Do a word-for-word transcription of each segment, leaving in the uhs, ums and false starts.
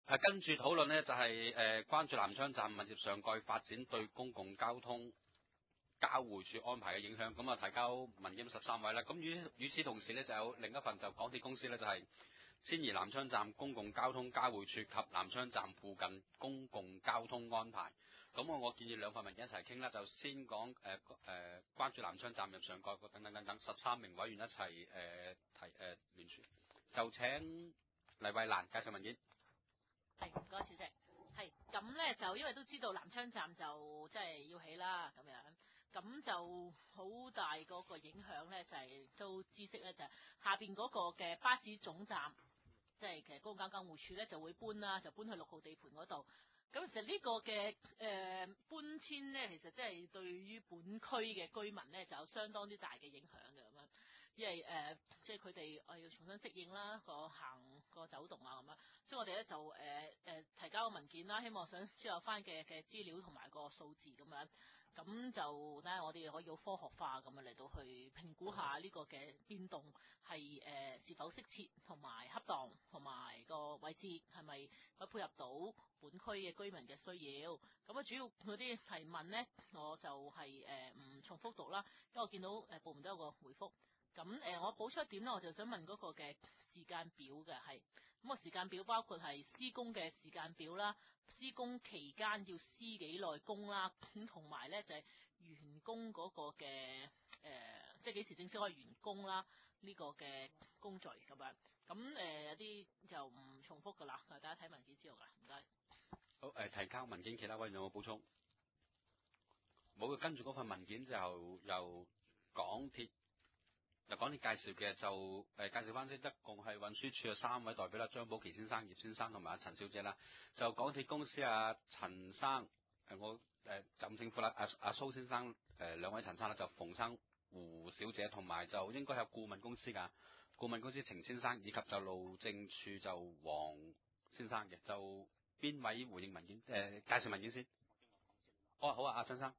誒跟住討論呢，就係、是、誒、呃、關注南昌站物業上蓋發展對公共交通交匯處安排嘅影響。咁啊提交文件十三位啦。咁與與此同時呢，就有另一份就港鐵公司呢，就係、是、遷移南昌站公共交通交匯處及南昌站附近公共交通安排。咁我我建議兩份文件一齊傾啦，就先講誒誒關注南昌站入上蓋等等等等十三名委員一齊誒、呃、提誒、呃、聯署，就請黎慧蘭介紹文件。 係，唔該，主席。係咁咧，就因為都知道南昌站就即係要起啦，咁樣咁就好大嗰個影響咧，就係、是、都知悉咧，就係、是、下邊嗰個嘅巴士總站，即、就、係、是、其實公共交通交匯處咧就會搬啦，就搬去六號地盤嗰度。咁其實呢個嘅誒、呃、搬遷咧，其實即係對於本區嘅居民咧就有相當之大嘅影響嘅咁樣。因為誒、呃，即係佢哋我要重新適應啦，個行個走動啊咁樣，所以我哋咧就誒誒、呃、提交個文件啦，希望想知道翻嘅嘅資料同埋個數字咁樣，咁就睇下我哋可以好科學化咁樣嚟到去評估下呢個嘅變動係誒、呃、是否適切同埋恰當，同埋個位置係咪可以配合到本區嘅居民嘅需要。咁啊主要嗰啲提問咧，我就係誒唔重複讀啦，因為我見到誒、呃、部門都有個回覆。咁誒、呃，我補出一點咧，我就想問嗰個嘅時間表嘅係，咁個時間表包括係施工嘅時間表啦，施工期間要施幾耐工啦，咁同埋咧就係、是、完工嗰個嘅誒、呃，即係幾時正式可以完工啦？呢、這個嘅工序咁樣，咁誒、呃、有啲就唔重複噶啦，大家睇文件知道噶，唔該。 好誒、呃，提交文件，其他委員有冇補充？冇，跟住嗰份文件就由港鐵。由港鐵介紹嘅就誒、呃、介紹翻先，一共係運輸署嘅三位代表啦，張寶琪先生、葉先生同埋阿陳小姐啦。就港鐵公司啊，陳生誒、呃、我誒、呃、就咁稱呼啦，阿阿蘇先生誒、呃、兩位陳生啦，就馮生、胡小姐，同埋就應該係顧問公司㗎，顧問公司程先生，以及就路政處就黃先生嘅。就邊位回應文件誒、呃、介紹文件先？哦，好啊，阿張生。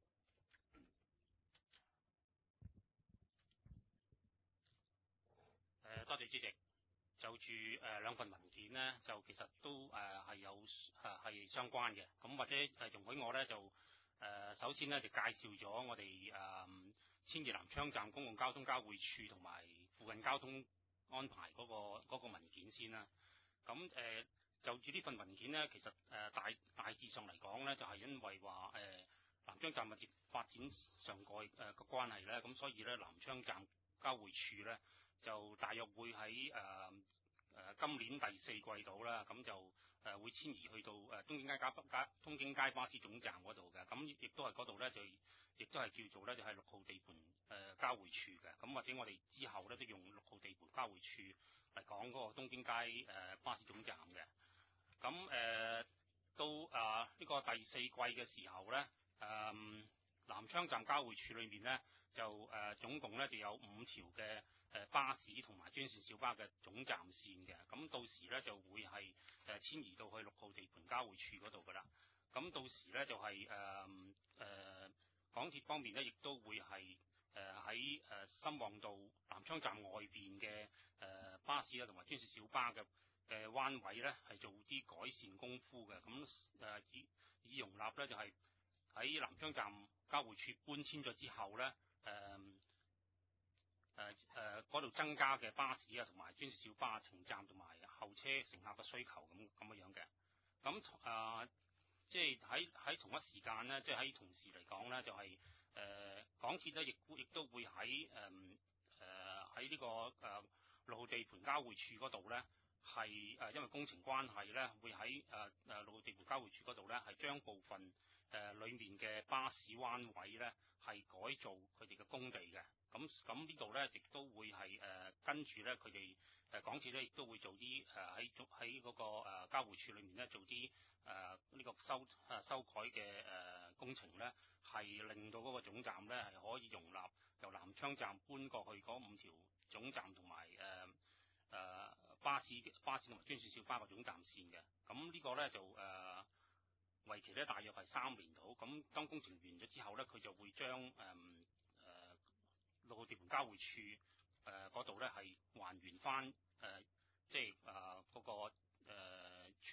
誒多謝主席，就住誒、呃、兩份文件呢，就其實都誒係、呃、有誒係、呃、相關嘅。咁或者誒容許我咧就誒、呃、首先咧就介紹咗我哋誒遷移南昌站公共交通交匯處同埋附近交通安排嗰、那個那個文件先啦。咁誒、呃、就住呢份文件呢，其實誒、呃、大大致上嚟講咧，就係、是、因為話誒、呃、南昌站物業發展上蓋誒個關係咧，咁所以咧南昌站交匯處咧。就大約會喺誒誒今年第四季度啦，咁就誒、呃、會遷移去到誒、呃、東京街加加東京街巴士總站嗰度嘅，咁亦都係嗰度咧就亦都係叫做咧就係、是、六號地盤誒、呃、交匯處嘅，咁或者我哋之後咧都用六號地盤交匯處嚟講嗰個東京街誒、呃、巴士總站嘅，咁誒、呃、到啊呢、呃這個第四季嘅時候咧，誒、呃、南昌站交匯處裏面咧就誒、呃、總共咧就有五條嘅。誒巴士同埋專線小巴嘅總站線嘅，咁到時咧就會係誒遷移到去六號地盤交匯處嗰度噶啦。咁到時咧就係誒誒港鐵方面咧，亦都會係誒喺誒深旺道南昌站外邊嘅誒巴士啦，同埋專線小巴嘅誒彎位咧，係做啲改善功夫嘅。咁誒以以容納咧就係喺南昌站交匯處搬遷咗之後咧，誒、呃。誒誒嗰度增加嘅巴士啊，同埋專線小巴停站同埋候車乘客嘅需求咁咁樣樣嘅。咁啊、呃，即係喺喺同一時間咧，即係喺同時嚟講咧，就係、是、誒、呃、港鐵咧，亦亦都會喺誒誒喺呢個誒六號地盤交匯處嗰度咧，係誒、呃、因為工程關係咧，會喺誒誒六號地盤交匯處嗰度咧，係將部分誒、呃、裡面嘅巴士彎位咧，係改造佢哋嘅工地嘅。咁咁呢度咧，亦都會係誒、呃、跟住咧，佢哋誒港鐵咧，亦都會做啲誒喺喺嗰個誒、呃、交匯處裏面咧，做啲誒呢個修誒、呃、修改嘅誒、呃、工程咧，係令到嗰個總站咧係可以容納由南昌站搬過去嗰五條總站同埋誒誒巴士巴士同埋專線小巴嘅總站線嘅。咁呢個咧就誒、呃、為期咧大約係三年度。咁當工程完咗之後咧，佢就會將誒誒。呃呃六號地盤交匯處誒嗰度咧係還原翻誒、呃，即係誒嗰個、呃、全部嘅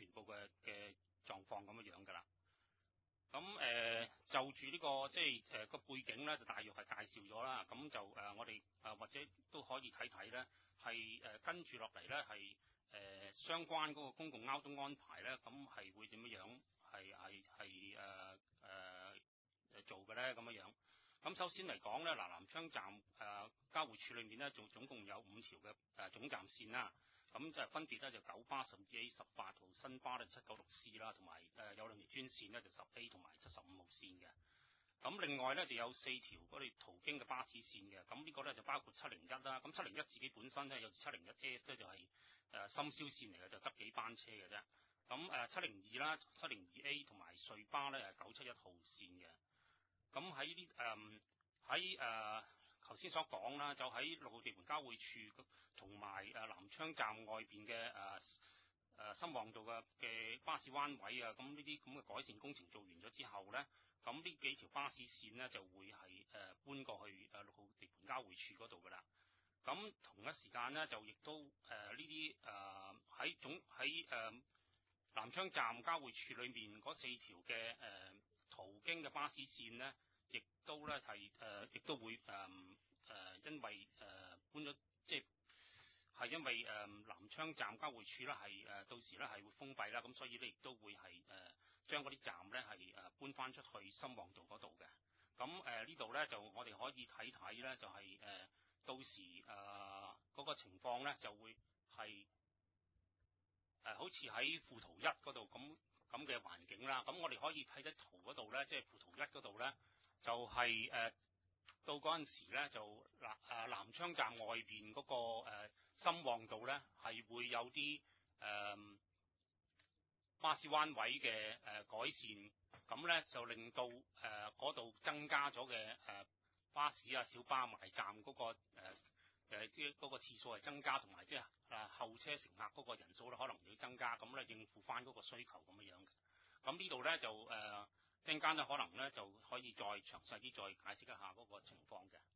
嘅嘅狀況咁樣樣㗎啦。咁誒、呃、就住呢、這個即係誒個背景咧，就大約係介紹咗啦。咁就誒、呃、我哋誒、呃、或者都可以睇睇咧，係誒、呃、跟住落嚟咧係誒相關嗰個公共交通安排咧，咁係會點樣樣係係係誒誒誒做嘅咧咁樣樣。咁首先嚟講咧，嗱南昌站誒、呃、交匯處裏面咧，總總共有五條嘅誒、呃、總站線啦。咁就分別咧就九巴、十二 A、十八號新巴咧七九六 C 啦，同埋誒有兩條專線咧就十 A 同埋七十五號線嘅。咁另外咧就有四條嗰啲途經嘅巴士線嘅。咁呢個咧就包括七零一啦。咁七零一自己本身咧有七零一 S 咧就係誒深宵線嚟嘅，就得幾班車嘅啫。咁誒七零二啦、七零二 A 同埋瑞巴咧係九七一號線嘅。咁喺呢誒喺誒頭先所講啦，就喺六號地盤交匯處同埋誒南昌站外邊嘅誒誒深旺道嘅嘅巴士彎位啊，咁呢啲咁嘅改善工程做完咗之後咧，咁呢幾條巴士線咧就會係誒搬過去誒六號地盤交匯處嗰度噶啦。咁同一時間咧就亦都誒呢啲誒喺總喺誒、呃、南昌站交匯處裏面嗰四條嘅誒、呃、途經嘅巴士線咧，亦都咧係誒亦都會誒誒、呃、因為誒、呃、搬咗即係。係因為誒、呃、南昌站交匯處咧係誒到時咧係會封閉啦，咁所以咧亦都會係誒、呃、將嗰啲站咧係誒搬翻出去深旺道嗰度嘅。咁誒、呃、呢度咧就我哋可以睇睇咧，就係、是、誒、呃、到時誒嗰、呃那個情況咧就會係誒、呃、好似喺附圖一嗰度咁咁嘅環境啦。咁我哋可以睇睇圖嗰度咧，即係附圖一嗰度咧，就係、是、誒、呃、到嗰陣時咧就南誒南昌站外邊嗰、那個、呃深旺道咧係會有啲誒、呃、巴士彎位嘅誒、呃、改善，咁咧就令到誒嗰度增加咗嘅誒巴士啊、小巴埋站嗰、那個誒誒即係嗰個次數係增加，同埋即係誒候車乘客嗰個人數咧可能要增加，咁咧應付翻嗰個需求咁樣樣嘅。咁呢度咧就誒一陣間咧可能咧就可以再詳細啲再解釋一下嗰個情況嘅。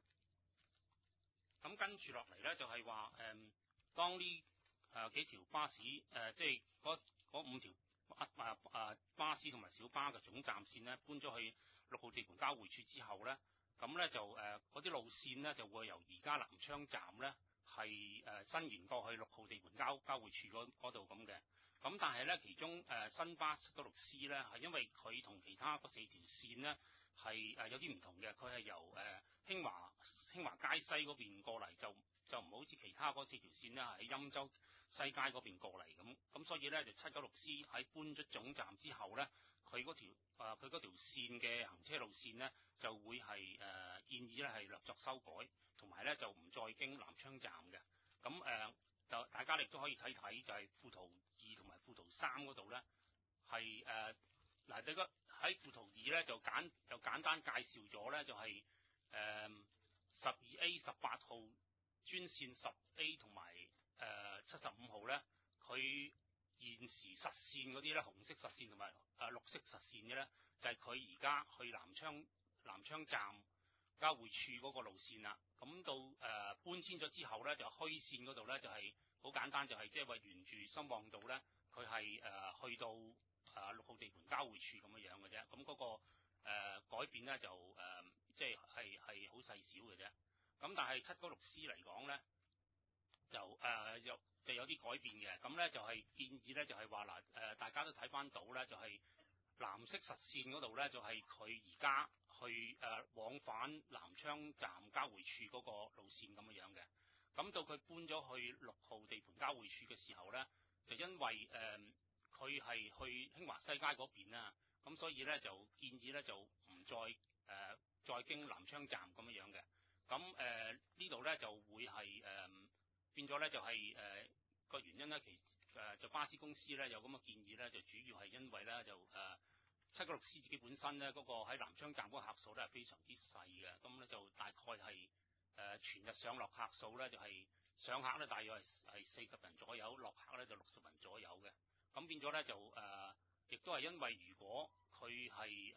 咁跟住落嚟咧，就係話誒，當呢誒、呃、幾條巴士誒、呃，即係嗰五條啊啊啊巴士同埋小巴嘅總站線咧，搬咗去六號地盤交匯處之後咧，咁咧就誒嗰啲路線咧就會由而家南昌站咧係誒伸延過去六號地盤交交匯處嗰度咁嘅。咁但係咧，其中誒、呃、新巴七九六 C 咧係因為佢同其他嗰四條線咧係誒有啲唔同嘅，佢係由誒、呃、興華興華街西嗰邊過嚟，就就唔好似其他嗰四條線咧喺欽州西街嗰邊過嚟咁，咁所以咧就七九六 C 喺搬咗總站之後咧，佢嗰條誒佢嗰條線嘅行車路線咧就會係誒、呃、建議咧係略作修改，同埋咧就唔再經南昌站嘅。咁誒、呃、就大家亦都可以睇睇，就係附圖二同埋附圖三嗰度咧係誒嗱，你個喺附圖二咧就簡就簡單介紹咗咧，就係誒十二 A 十八號專線十 A 同埋誒七十五號咧，佢現時實線嗰啲咧，紅色實線同埋誒綠色實線嘅咧，就係佢而家去南昌南昌站交匯處嗰個路線啦。咁到誒、呃、搬遷咗之後咧，就虛線嗰度咧就係、是、好簡單，就係即係話沿住深旺道咧，佢係誒去到誒六號地盤交匯處咁樣樣嘅啫。咁嗰、那個、呃、改變咧就誒即係係係好細小嘅啫。咁但係七九六 C 嚟講咧，就誒、呃、有就有啲改變嘅。咁咧就係、是、建議咧就係話嗱誒，大家都睇翻到咧，就係、是、藍色實線嗰度咧，就係佢而家去誒、呃、往返南昌站交匯處嗰個路線咁樣樣嘅。咁到佢搬咗去六號地盤交匯處嘅時候咧，就因為誒佢係去興華西街嗰邊啦，咁所以咧就建議咧就唔再誒、呃、再經南昌站咁樣樣嘅。咁誒、呃、呢度咧就會係誒、呃、變咗咧就係誒個原因咧，其誒、呃、就巴士公司咧有咁嘅建議咧，就主要係因為咧就誒七九六 C 自己本身咧嗰、那個喺南昌站嗰個客數咧係非常之細嘅，咁咧就大概係誒、呃、全日上落客數咧就係、是、上客咧大約係係四十人左右，落客咧就六十人左右嘅。咁變咗咧就誒亦、呃、都係因為如果佢係誒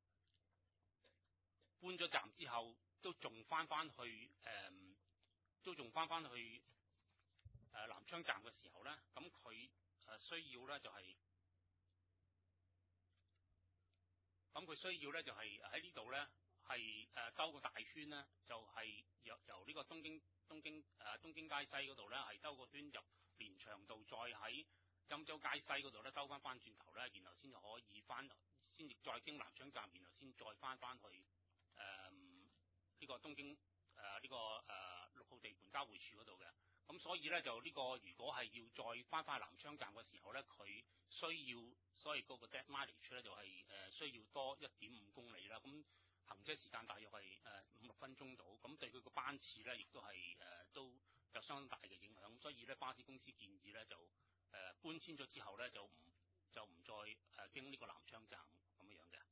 搬咗站之後，都仲翻翻去誒、呃，都仲翻翻去誒、呃、南昌站嘅時候咧，咁佢誒需要咧就係佢需要咧就係喺呢度咧係誒兜個大圈咧，就係、是、由由呢個東京東京誒、呃、東京街西嗰度咧係兜個圈入連翔道，再喺金州街西嗰度咧兜翻翻轉頭咧，然後先至可以翻，先至再經南昌站，然後先再翻翻去誒呢、呃這個東京誒呢、呃這個誒六、呃、號地盤交匯處嗰度嘅。咁所以咧就呢個如果係要再翻返去南昌站嘅時候咧，佢需要所以嗰個 dead mileage 咧就係、是、誒、呃、需要多一點五公里啦。咁行車時間大約係誒五六分鐘到，咁對佢個班次咧亦都係誒、呃、都有相當大嘅影響。所以咧巴士公司建議咧就誒、呃、搬遷咗之後咧就唔就唔再誒、呃、經呢個南昌站咁樣嘅。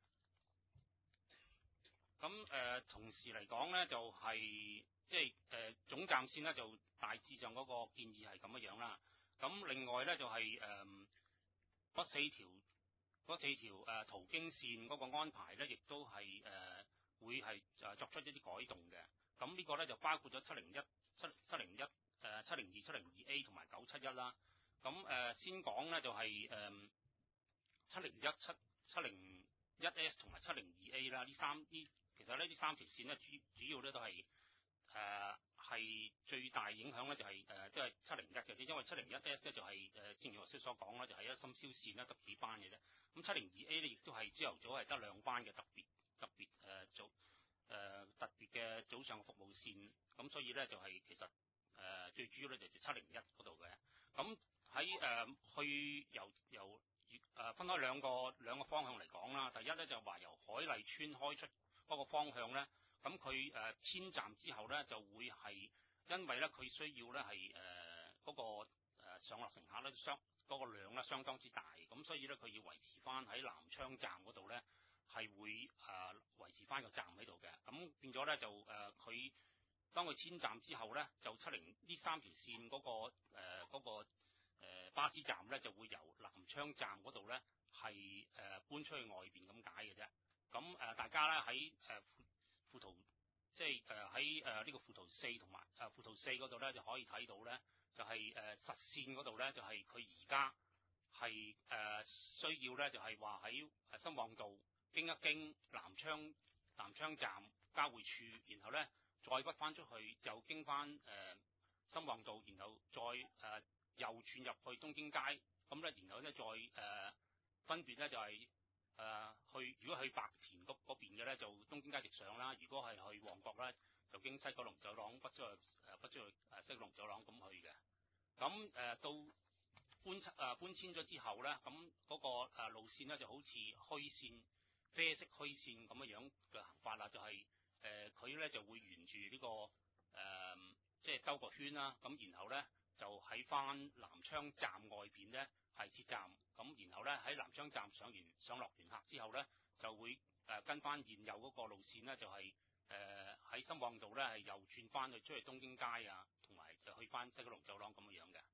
咁誒、呃、同時嚟講咧就係、是。即係誒、呃、總站線咧就大致上嗰個建議係咁樣樣啦。咁另外咧就係誒嗰四條嗰四條誒、呃、途經線嗰個安排咧，亦都係誒、呃、會係誒作出一啲改動嘅。咁呢個咧就包括咗七零一、七七零一、誒七零二、七零二 A 同埋九七一啦。咁誒、呃、先講咧就係誒七零一、七七零一 S 同埋七零二 A 啦。呢三呢其實呢呢三條線咧主主要咧都係。誒係、呃、最大影響咧，就係誒都係七零一嘅啫，因為七零一 S 咧就係、是、誒、呃，正如頭先所講啦，就係、是、一深宵線啦，得幾班嘅啫。咁七零二 A 咧，亦都係朝頭早係得兩班嘅特別特別誒、呃、早誒、呃、特別嘅早上服務線。咁所以咧就係、是、其實誒、呃、最主要咧就係七零一嗰度嘅。咁喺誒去由由誒、呃、分開兩個兩個方向嚟講啦。第一咧就話由海麗村開出嗰個方向咧。咁佢誒遷站之後咧，就會係因為咧佢需要咧係誒嗰個、呃、上落乘客咧相嗰、嗰個量咧相當之大，咁所以咧佢要維持翻喺南昌站嗰度咧係會誒、呃、維持翻個站喺度嘅。咁變咗咧就誒佢、呃、當佢遷站之後咧，就七零呢三條線嗰、嗰個誒嗰、呃嗰個呃、巴士站咧就會由南昌站嗰度咧係誒搬出去外邊咁解嘅啫。咁誒、呃、大家咧喺誒附圖即係誒喺誒呢個附圖四同埋誒附圖四嗰度咧就可以睇到咧，就係、是、誒、呃、實線嗰度咧就係佢而家係誒需要咧就係話喺誒深旺道經一經南昌南昌站交匯處，然後咧再屈翻出去就經翻誒、呃、深旺道，然後再誒、呃、右轉入去東京街，咁咧然後咧再誒、呃、分別咧就係、是。誒、呃、去如果去白田嗰嗰邊嘅咧，就東京街直上啦；如果係去旺角咧，就經西九龍走廊北出去誒北出去誒西九龍走廊咁去嘅。咁誒、呃、到搬誒、呃、搬遷咗之後咧，咁嗰、那個、呃、路線咧就好似虛線啡色虛線咁樣樣嘅行法啦，就係誒佢咧就會沿住呢、這個誒、呃、即係兜個圈啦，咁然後咧就喺翻南昌站外邊咧。係設站，咁然後咧喺南昌站上完上落聯客之後咧，就會誒、呃、跟翻現有嗰個路線咧，就係誒喺深旺道咧係右轉翻去出去東京街啊，同埋就去翻西九龍走廊咁樣樣嘅。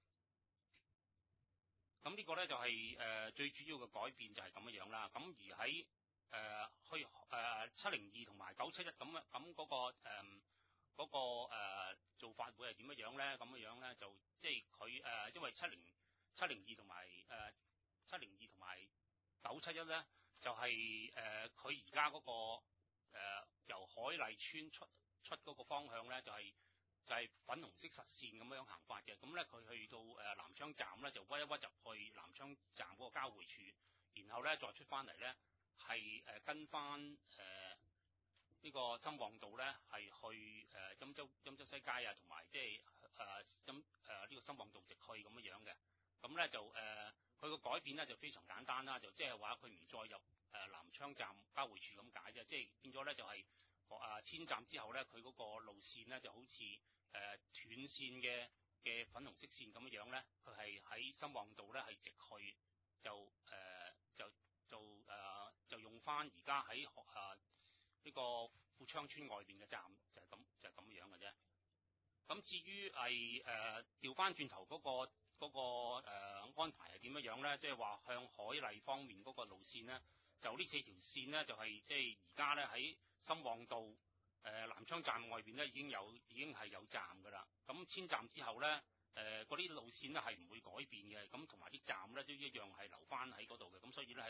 咁呢個咧就係、是、誒、呃、最主要嘅改變就係咁樣樣啦。咁而喺誒、呃、去誒七零二同埋九七一咁啊，咁嗰個誒嗰、呃那個呃、做法會係點樣樣咧？咁樣樣咧就即係佢誒因為七零。七零二同埋誒七零二同埋九七一咧，就係誒佢而家嗰個、呃、由海麗村出出嗰個方向咧，就係、是、就係、是、粉紅色實線咁樣行法嘅。咁咧佢去到誒、呃、南昌站咧，就屈一屈入去南昌站嗰個交匯處，然後咧再出翻嚟咧，係誒跟翻誒呢個深旺道咧，係去誒金州金州西街啊，同埋即係誒深誒呢個深旺道直去咁樣樣嘅。咁咧就誒，佢、呃、個改變咧就非常簡單啦，就即係話佢唔再入誒、呃、南昌站交匯處咁解啫，即係變咗咧就係誒遷站之後咧，佢嗰個路線咧就好似誒、呃、斷線嘅嘅粉紅色線咁樣樣咧，佢係喺深旺道咧係直去，就誒、呃、就就誒、呃、就用翻而家喺誒呢個富昌村外邊嘅站就係咁就係、是、咁樣嘅啫。咁至於係誒調翻轉頭嗰個。嗰、那個、呃、安排係點樣樣咧？即係話向海麗方面嗰個路線咧，就呢四條線咧，就係即係而家咧喺深旺道誒、呃、南昌站外邊咧已經有已經係有站㗎啦。咁遷站之後咧，誒嗰啲路線咧係唔會改變嘅。咁同埋啲站咧都一樣係留翻喺嗰度嘅。咁所以咧係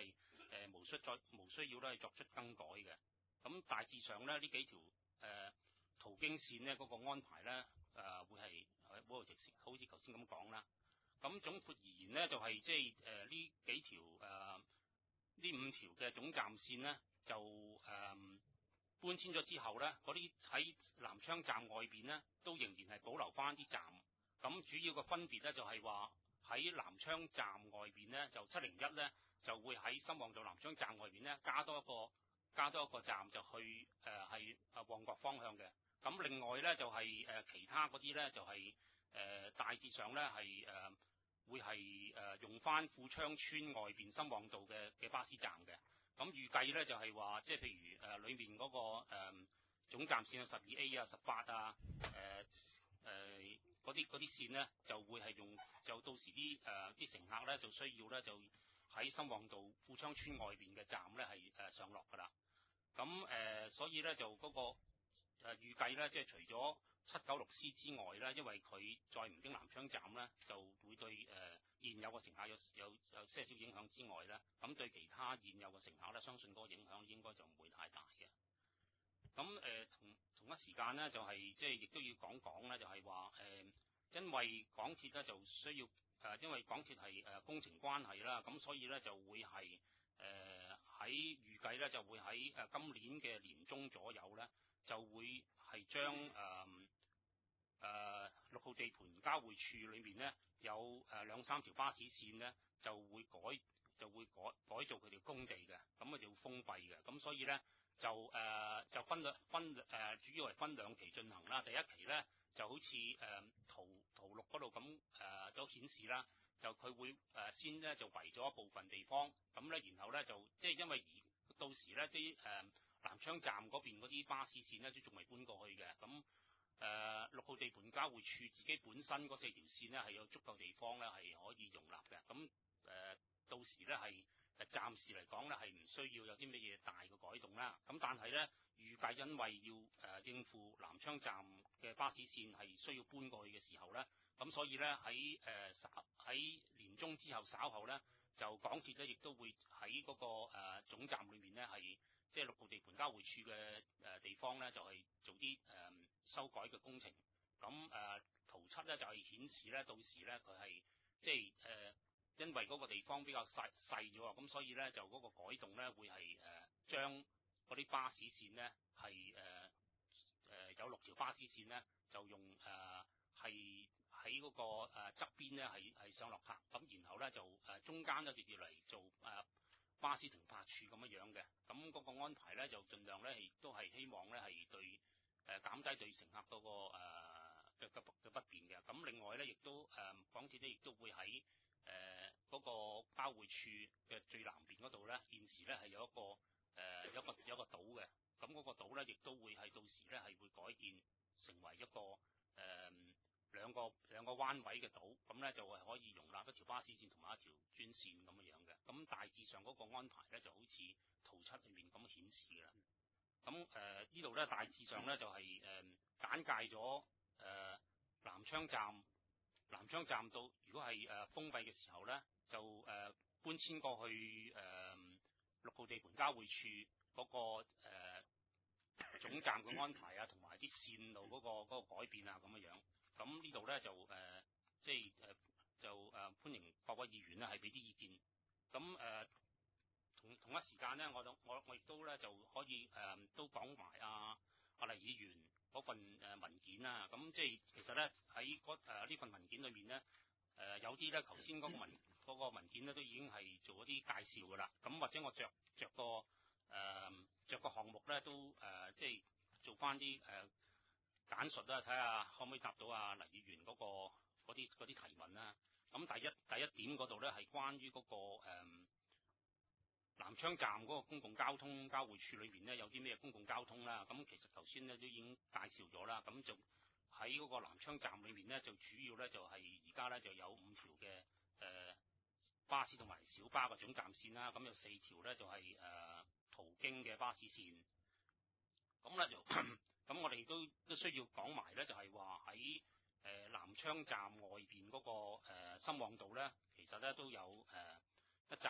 誒無需再無需要咧作出更改嘅。咁大致上咧呢幾條誒、呃、途經線咧嗰、那個安排咧誒、呃、會係喺嗰度直線，好似頭先咁講啦。咁總括而言咧，就係即係誒呢幾條誒呢五條嘅總站線咧，就誒、呃、搬遷咗之後咧，嗰啲喺南昌站外邊咧，都仍然係保留翻啲站。咁主要嘅分別咧，就係話喺南昌站外邊咧，就七零一咧就會喺深旺道南昌站外邊咧加多一個加多一個站，就去誒係啊旺角方向嘅。咁另外咧就係、是、誒、呃、其他嗰啲咧就係、是、誒、呃、大致上咧係誒會係誒、呃、用翻富昌村外邊深旺道嘅嘅巴士站嘅。咁預計咧就係話即係譬如誒裏、呃、面嗰、那個誒、呃、總站線有十二 A 啊、十八啊誒誒嗰啲嗰啲線咧就會係用就到時啲誒啲乘客咧就需要咧就喺深旺道富昌村外邊嘅站咧係誒上落㗎啦。咁誒、呃、所以咧就嗰、那個誒、呃、預計咧即係除咗七九六 C 之外咧，因為佢再唔經南昌站咧，就會對誒、呃、現有嘅乘客有有有些少影響之外咧，咁對其他現有嘅乘客咧，相信嗰個影響應該就唔會太大嘅。咁誒、呃、同同一時間咧，就係即係亦都要講講咧，就係話誒，因為港鐵咧就需要誒、呃，因為港鐵係誒工程關係啦，咁所以咧就會係誒喺預計咧就會喺誒今年嘅年中左右咧，就會係將誒誒六號地盤交匯處裏面咧有誒兩三條巴士線咧就會改就會改改造佢哋工地嘅，咁啊就會封閉嘅，咁所以咧。就誒、呃、就分兩分誒、呃、主要係分兩期進行啦。第一期咧就好似誒、呃、圖圖六嗰度咁誒都顯示啦，就佢會誒、呃、先咧就圍咗一部分地方，咁咧然後咧就即係因為而到時咧啲誒南昌站嗰邊嗰啲巴士線咧都仲未搬過去嘅，咁誒六號地盤交匯處自己本身嗰四條線咧係有足夠地方咧係可以容納嘅，咁誒、呃、到時咧係。誒暫時嚟講咧係唔需要有啲乜嘢大嘅改動啦，咁但係咧預計因為要誒、呃、應付南昌站嘅巴士線係需要搬過去嘅時候咧，咁所以咧喺誒稍喺年中之後稍後咧，就港鐵咧亦都會喺嗰、那個誒、呃、總站裏面咧係即係六號地盤交匯處嘅誒地方咧就係、是、做啲誒、呃、修改嘅工程，咁誒、呃、圖七咧就係、是、顯示咧到時咧佢係即係誒。呃因為嗰個地方比較細細咗啊，咁所以咧就嗰個改動咧會係誒、呃、將嗰啲巴士線咧係誒誒有六條巴士線咧就用誒係喺嗰個誒側邊咧係係上落客，咁然後咧就誒、呃、中間咧就要嚟做誒、呃、巴士停泊處咁樣樣嘅，咁嗰個安排咧就盡量咧亦都係希望咧係對誒、呃、減低對乘客嗰、那個誒嘅嘅嘅不便嘅，咁另外咧亦都誒、呃、港鐵咧亦都會喺誒嗰、呃那個交匯處嘅最南邊嗰度咧，現時咧係有一個誒、呃、有一個有一個島嘅，咁、那、嗰個島咧亦都會係到時咧係會改建成為一個誒、呃、兩個兩個彎位嘅島，咁咧就係可以容納一條巴士線同埋一條專線咁樣樣嘅，咁大致上嗰個安排咧就好似圖七裏面咁顯示嘅啦。咁誒、呃、呢度咧大致上咧就係、是、誒、呃、簡介咗誒、呃、南昌站。南昌站到如果係誒、呃、封閉嘅時候咧，就誒、呃、搬遷過去誒、呃、六號地盤交匯處嗰、那個誒、呃、總站嘅安排啊，同埋啲線路嗰、那個那個改變啊咁樣樣。咁呢度咧就誒、呃、即係誒、呃、就誒、呃、歡迎各位議員咧係俾啲意見。咁誒、呃、同同一時間咧，我我我亦都咧就可以誒、呃、都講埋阿阿黎議員嗰份誒文件啦，咁即係其實咧喺嗰誒呢份文件裏面咧，誒、呃、有啲咧頭先嗰個文嗰、嗰個文件咧都已經係做一啲介紹噶啦，咁或者我着着個誒著個項目咧都誒、呃、即係做翻啲誒簡述啦，睇下可唔可以答到阿黎議員嗰、嗰個嗰啲嗰啲提問啦。咁第一第一點嗰度咧係關於嗰、嗰個、呃南昌站嗰個公共交通交匯處裏面咧有啲咩公共交通啦？咁其實頭先咧都已經介紹咗啦。咁就喺嗰個南昌站裏面咧，就主要咧就係而家咧就有五條嘅誒巴士同埋小巴嘅總站線啦。咁有四條咧就係、是、誒、呃、途經嘅巴士線。咁咧就咁我哋都都需要講埋咧，就係話喺誒南昌站外邊嗰、那個誒深旺道咧，其實咧都有誒。呃一紮嘅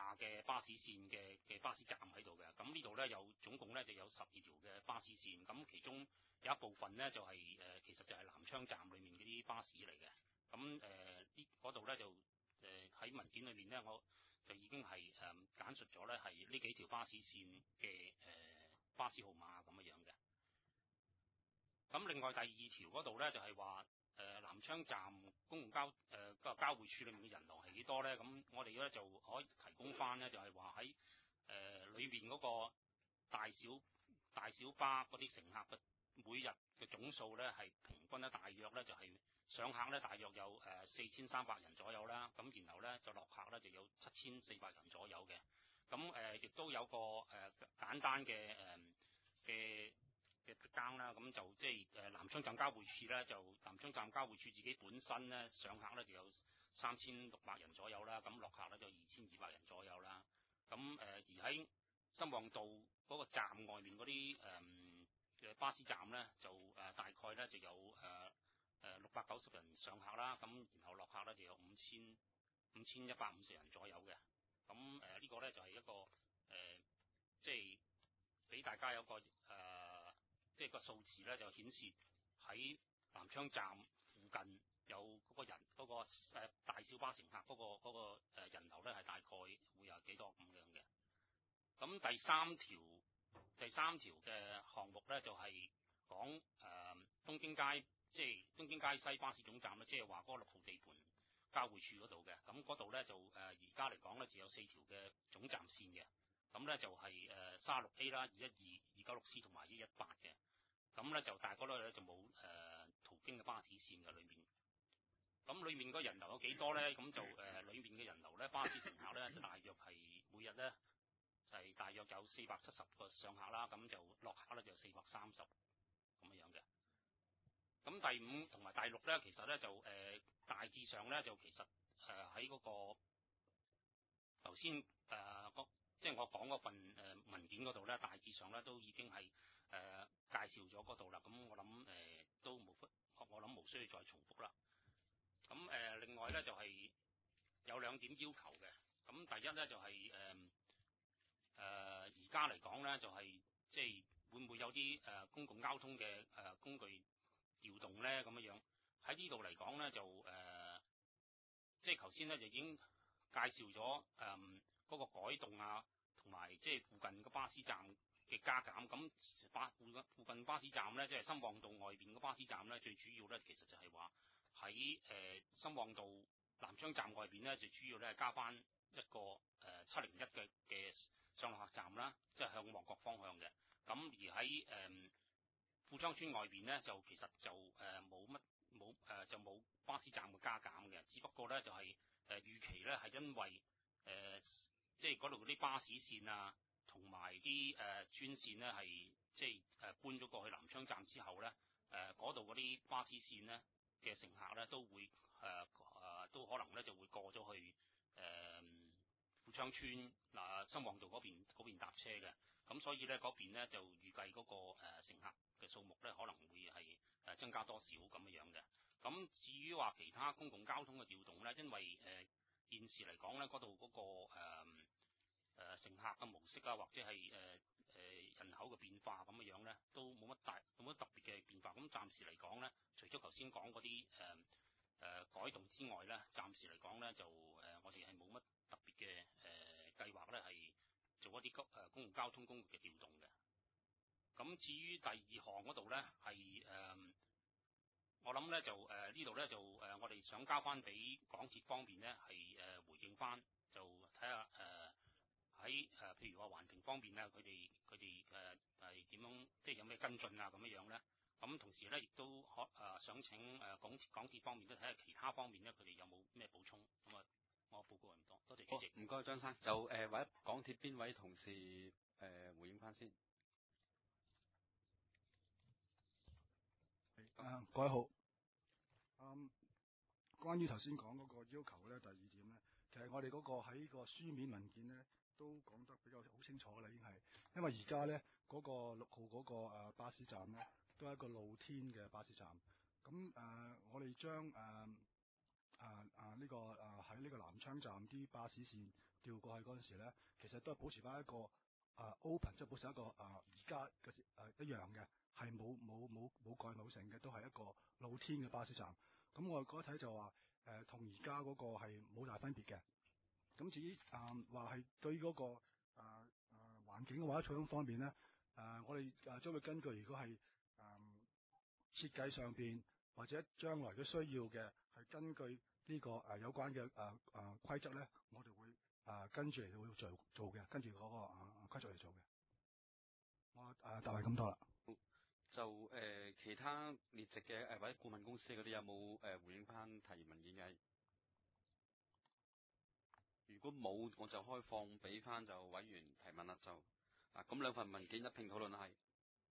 巴士線嘅嘅巴士站喺度嘅。咁呢度咧有總共咧就有十二條嘅巴士線，咁其中有一部分咧就係、是、誒、呃、其實就係南昌站裏面嗰啲巴士嚟嘅。咁誒呢嗰度咧就誒喺、呃、文件裏面咧，我就已經係誒簡述咗咧係呢幾條巴士線嘅誒、呃、巴士號碼咁樣樣嘅。咁另外第二條嗰度咧就係話誒南昌站公共交誒個、呃、交匯處裏面嘅人流係幾多咧？咁我哋咧就可以提供翻咧，就係話喺誒裏面嗰個大小大小巴嗰啲乘客嘅每日嘅總數咧係平均咧大約咧就係、是、上客咧大約有誒四千三百人左右啦，咁然後咧就落客咧就有七千四百人左右嘅。咁誒亦都有個誒、呃、簡單嘅誒嘅嘅更啦，咁就即係誒南昌站交匯處咧，就南昌站交匯處自己本身咧上客咧就有三千六百人左右啦，咁落客咧就二千二百人左右啦。咁誒、呃、而喺深旺道嗰個站外面嗰啲誒嘅巴士站咧，就誒、呃、大概咧就有誒誒六百九十人上客啦，咁然後落客咧就有五千五千一百五十人左右嘅。咁誒、呃這個、呢個咧就係、是、一個誒、呃、即係俾大家有個誒。呃即係個數字咧，就顯示喺南昌站附近有嗰個人嗰、嗰個、呃、大小巴乘客嗰、嗰個嗰、嗰個、人流咧，係大概會有幾多咁樣嘅。咁第三條第三條嘅項目咧，就係講誒東京街，即係東京街西巴士總站咧，即係話嗰個六號地盤交匯處嗰度嘅。咁嗰度咧就誒而家嚟講咧，就有四條嘅總站線嘅。咁咧就係誒三十六 A 啦、二一二、二九六 C 同埋一一八嘅。咁咧就大嗰度咧就冇誒、呃、途經嘅巴士線嘅裏面。咁裏面個人流有幾多咧？咁就誒、呃、裏面嘅人流咧，巴士乘客咧就大約係每日咧就係、是、大約有四百七十個上客啦。咁就落客咧就四百三十咁樣樣嘅。咁第五同埋第六咧，其實咧就誒、呃、大致上咧就其實誒喺嗰個頭先誒即係我講嗰份誒文件嗰度咧，大致上咧都已經係誒、呃、介紹咗嗰度啦。咁我諗誒、呃、都無忽，我諗無需要再重複啦。咁誒、呃、另外咧就係、是、有兩點要求嘅。咁第一咧就係誒誒而家嚟講咧就係即係會唔會有啲誒、呃、公共交通嘅誒、呃、工具調動咧咁樣樣喺呢度嚟講咧就誒、呃、即係頭先咧就已經介紹咗誒。呃嗰、那個改動啊，同埋即係附近個巴士站嘅加減，咁巴附近附近巴士站咧，即係深旺道外邊個巴士站咧，最主要咧其實就係話喺誒深旺道南昌站外邊咧，就主要咧加翻一個誒七零一嘅嘅上落客站啦，即係向旺角方向嘅。咁而喺誒、呃、富昌村外邊咧，就其實就誒冇乜冇誒就冇巴士站嘅加減嘅，只不過咧就係誒預期咧係因為誒。呃即係嗰度嗰啲巴士線啊，同埋啲誒專線咧，係即係誒搬咗過去南昌站之後咧，誒嗰度嗰啲巴士線咧嘅乘客咧都會誒誒、呃、都可能咧就會過咗去誒、呃、富昌村嗱、呃、深旺道嗰邊嗰邊搭車嘅，咁所以咧嗰邊咧就預計嗰、嗰個、呃、乘客嘅數目咧可能會係誒增加多少咁樣樣嘅。咁至於話其他公共交通嘅調動咧，因為誒、呃現時嚟講咧，嗰度嗰個誒、呃、乘客嘅模式啊，或者係誒誒人口嘅變化咁樣樣咧，都冇乜大冇乜特別嘅變化。咁暫時嚟講咧，除咗頭先講嗰啲誒誒改動之外咧，暫時嚟講咧就誒、呃、我哋係冇乜特別嘅誒計劃咧，係做一啲公誒公共交通工具嘅調動嘅。咁至於第二項嗰度咧，係誒。呃我諗咧就誒、呃、呢度咧就誒、呃、我哋想交翻俾港鐵方面咧係誒回應翻，就睇下誒喺誒譬如話環評方面咧，佢哋佢哋誒係點樣，即係有咩跟進啊咁樣樣咧。咁同時咧亦都可誒、呃、想請誒港鐵港鐵方面都睇下其他方面咧，佢哋有冇咩補充。咁啊，我報告唔多，多謝主席。 唔該張生，就誒、呃、或者港鐵邊位同事誒、呃、回應翻先。 誒、uh, 各位好，嗯，關於頭先講嗰個要求咧，第二點咧，其實我哋嗰個喺個書面文件咧都講得比較好清楚啦，已經係，因為而家咧嗰個六號嗰個誒巴士站咧都係一個露天嘅巴士站，咁誒、呃、我哋將誒啊啊呢個啊喺呢個南昌站啲巴士線調過去嗰陣時咧，其實都係保持翻一個啊 open，即係保持一個啊而家嘅誒一樣嘅，係冇冇冇冇改冇成嘅，都係一個露天嘅巴士站。咁我嗰睇就話誒同而家嗰個係冇大分別嘅。咁至於啊話係對於嗰、那個啊啊環境嘅或者採樣方面咧，誒、啊、我哋誒將會根據如果係啊設計上邊或者將來嘅需要嘅，係根據呢、這個誒、啊、有關嘅誒誒規則咧，我哋會誒跟住嚟會做做嘅，跟住嗰個啊規則嚟做嘅。我誒大概咁多啦。 就誒、呃、其他列席嘅誒或者顧問公司嗰啲有冇誒、呃、回應翻提議文件嘅？如果冇，我就開放俾翻就委員提問啦。就啊，咁兩份文件一併討論係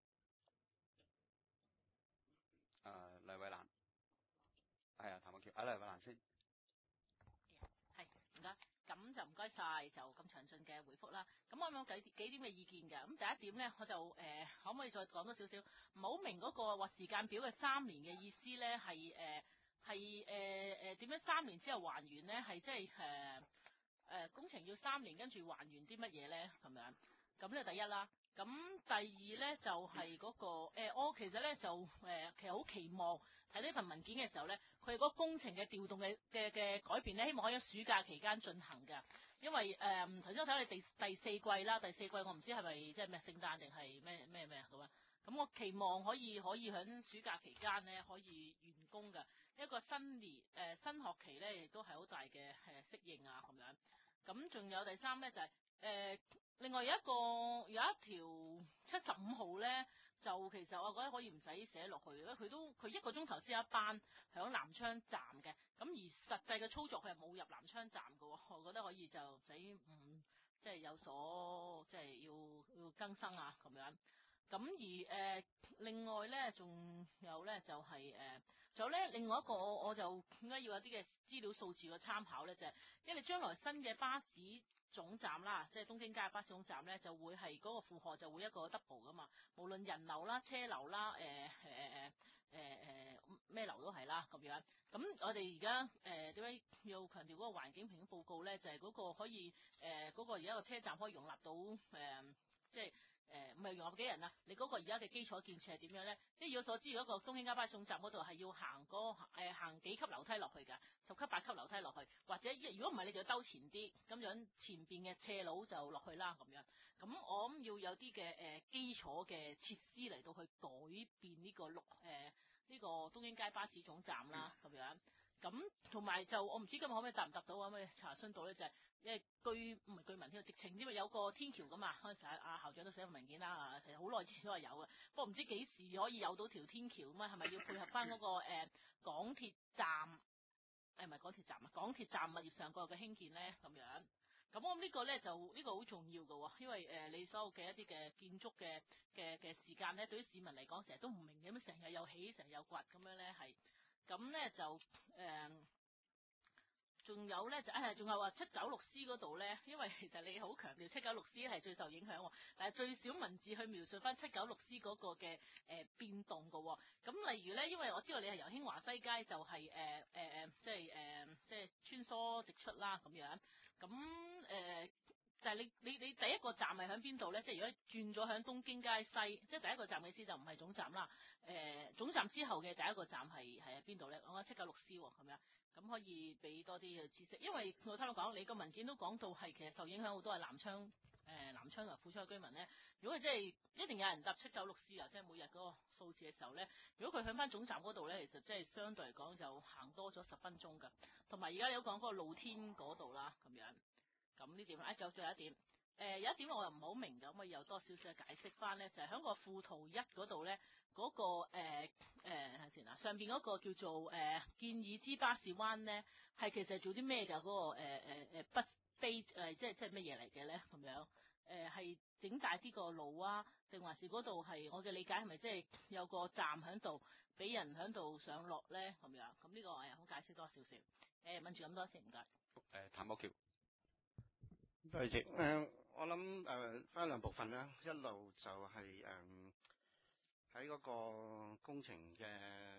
誒黎偉蘭，係啊，譚文橋，啊黎偉蘭先。 係唔該，咁就唔該晒，就咁詳盡嘅回覆啦。咁我有幾幾點嘅意見嘅。咁第一點咧，我就誒、呃、可唔可以再講多少少？唔好明嗰個話時間表嘅三年嘅意思咧，係誒係誒誒點樣三年之後還原咧？係即係誒。誒、呃、工程要三年，跟住還原啲乜嘢咧？咁樣，咁呢第一啦。咁第二咧就係、是、嗰、那個、呃、我其實咧就誒、呃、其實好期望睇呢份文件嘅時候咧，佢嗰個工程嘅調動嘅嘅嘅改變咧，希望可以喺暑假期間進行嘅。因為誒頭先我睇你第第四季啦，第四季我唔知係咪即係咩聖誕定係咩咩咩咁啊？咁我期望可以可以喺暑假期間咧可以完工嘅。一個新年誒、呃、新學期咧，亦都係好大嘅誒、呃、適應啊咁樣。咁仲有第三咧就係、是、誒、呃、另外有一個有一條七十五號咧，就其實我覺得可以唔使寫落去，因為佢都佢一個鐘頭先有一班響南昌站嘅，咁而實際嘅操作佢係冇入南昌站嘅，我覺得可以就唔使唔即係有所即係、就是、要要更新啊咁樣。咁而誒、呃、另外咧仲有咧就係、是、誒。呃仲有咧，另外一個我我就應該要有啲嘅資料數字嘅參考咧，就係、是、因為將來新嘅巴士總站啦，即係東京街巴士總站咧，就會係嗰個負荷就會一個 double 噶嘛，無論人流啦、車流啦、誒誒誒誒誒咩流都係啦咁樣。咁我哋而家誒點解要強調嗰個環境評估報告咧？就係、是、嗰個可以誒嗰、呃那個而家個車站可以容納到誒、呃、即係。誒唔係容納幾人啊？你嗰個而家嘅基礎建設係點樣咧？即係以我所知，如果個東京街巴士總站嗰度係要行嗰、那個、行幾級樓梯落去㗎，十級八級樓梯落去，或者如果唔係你就要兜前啲，咁樣前邊嘅斜路就落去啦咁樣。咁我諗要有啲嘅誒基礎嘅設施嚟到去改變呢個綠誒呢個東京街巴士總站啦咁樣。咁同埋就我唔知今日可唔可以答唔答到啊？可唔可以查詢到咧？就係、是。因為據唔係據聞添，直情因為有個天橋噶嘛，嗰陣時阿校長都寫份文件啦，其實好耐之前都係有嘅，不過唔知幾時可以有到條天橋咁啊？係咪要配合翻、那、嗰個誒、呃、港鐵站？誒唔係港鐵站啊，港鐵站物業上蓋嘅興建咧咁樣。咁我諗呢個咧就呢、這個好重要嘅，因為誒、呃、你所有嘅一啲嘅建築嘅嘅嘅時間咧，對於市民嚟講成日都唔明嘅，咁成日又起成日又掘咁樣咧係，咁咧就誒。呃仲有咧就誒，仲係話七九六 C 嗰度咧，因為其實你好強調七九六 C 係最受影響，但係最少文字去描述翻七九六 C 嗰個嘅誒、呃、變動嘅。咁例如咧，因為我知道你係由興華西街就係誒誒誒，即係誒、呃、即係穿梭直出啦咁樣。咁誒、呃，但係你你你第一個站係喺邊度咧？即係如果轉咗喺東京街西，即係第一個站嘅意思就唔係總站啦。誒、呃，總站之後嘅第一個站係係喺邊度咧？我覺得七九六 C 咁樣。咁可以俾多啲嘅知識，因為我聽到講你個文件都講到係其實受影響好多係南昌誒、呃、南昌同埋富昌嘅居民咧。如果佢即係一定有人搭七九六 C 啊，即係每日嗰個數字嘅時候咧，如果佢向翻總站嗰度咧，其實即係相對嚟講就行多咗十分鐘㗎。同埋而家有講嗰個露天嗰度啦，咁樣。咁呢點啊，就最後一點。誒、呃、有一點我又唔係好明㗎，咁啊有多少少嘅解釋翻咧，就係、是、喺個副圖一嗰度咧，嗰、那個誒誒睇先啊，上邊嗰個叫做誒、呃、建議之巴士灣咧，係其實係做啲咩㗎？嗰、那個誒誒誒不非誒、呃、即係即係乜嘢嚟嘅咧？咁樣誒係整大啲個路啊，定還是嗰度係我嘅理解係咪即係有個站喺度俾人喺度上落咧？咁樣咁呢個誒好解釋多少少。誒、呃、問住咁多先，唔該。 誒譚國橋。 多謝誒。呃我諗誒分兩部分啦，一路就係誒喺嗰個工程嘅誒、呃、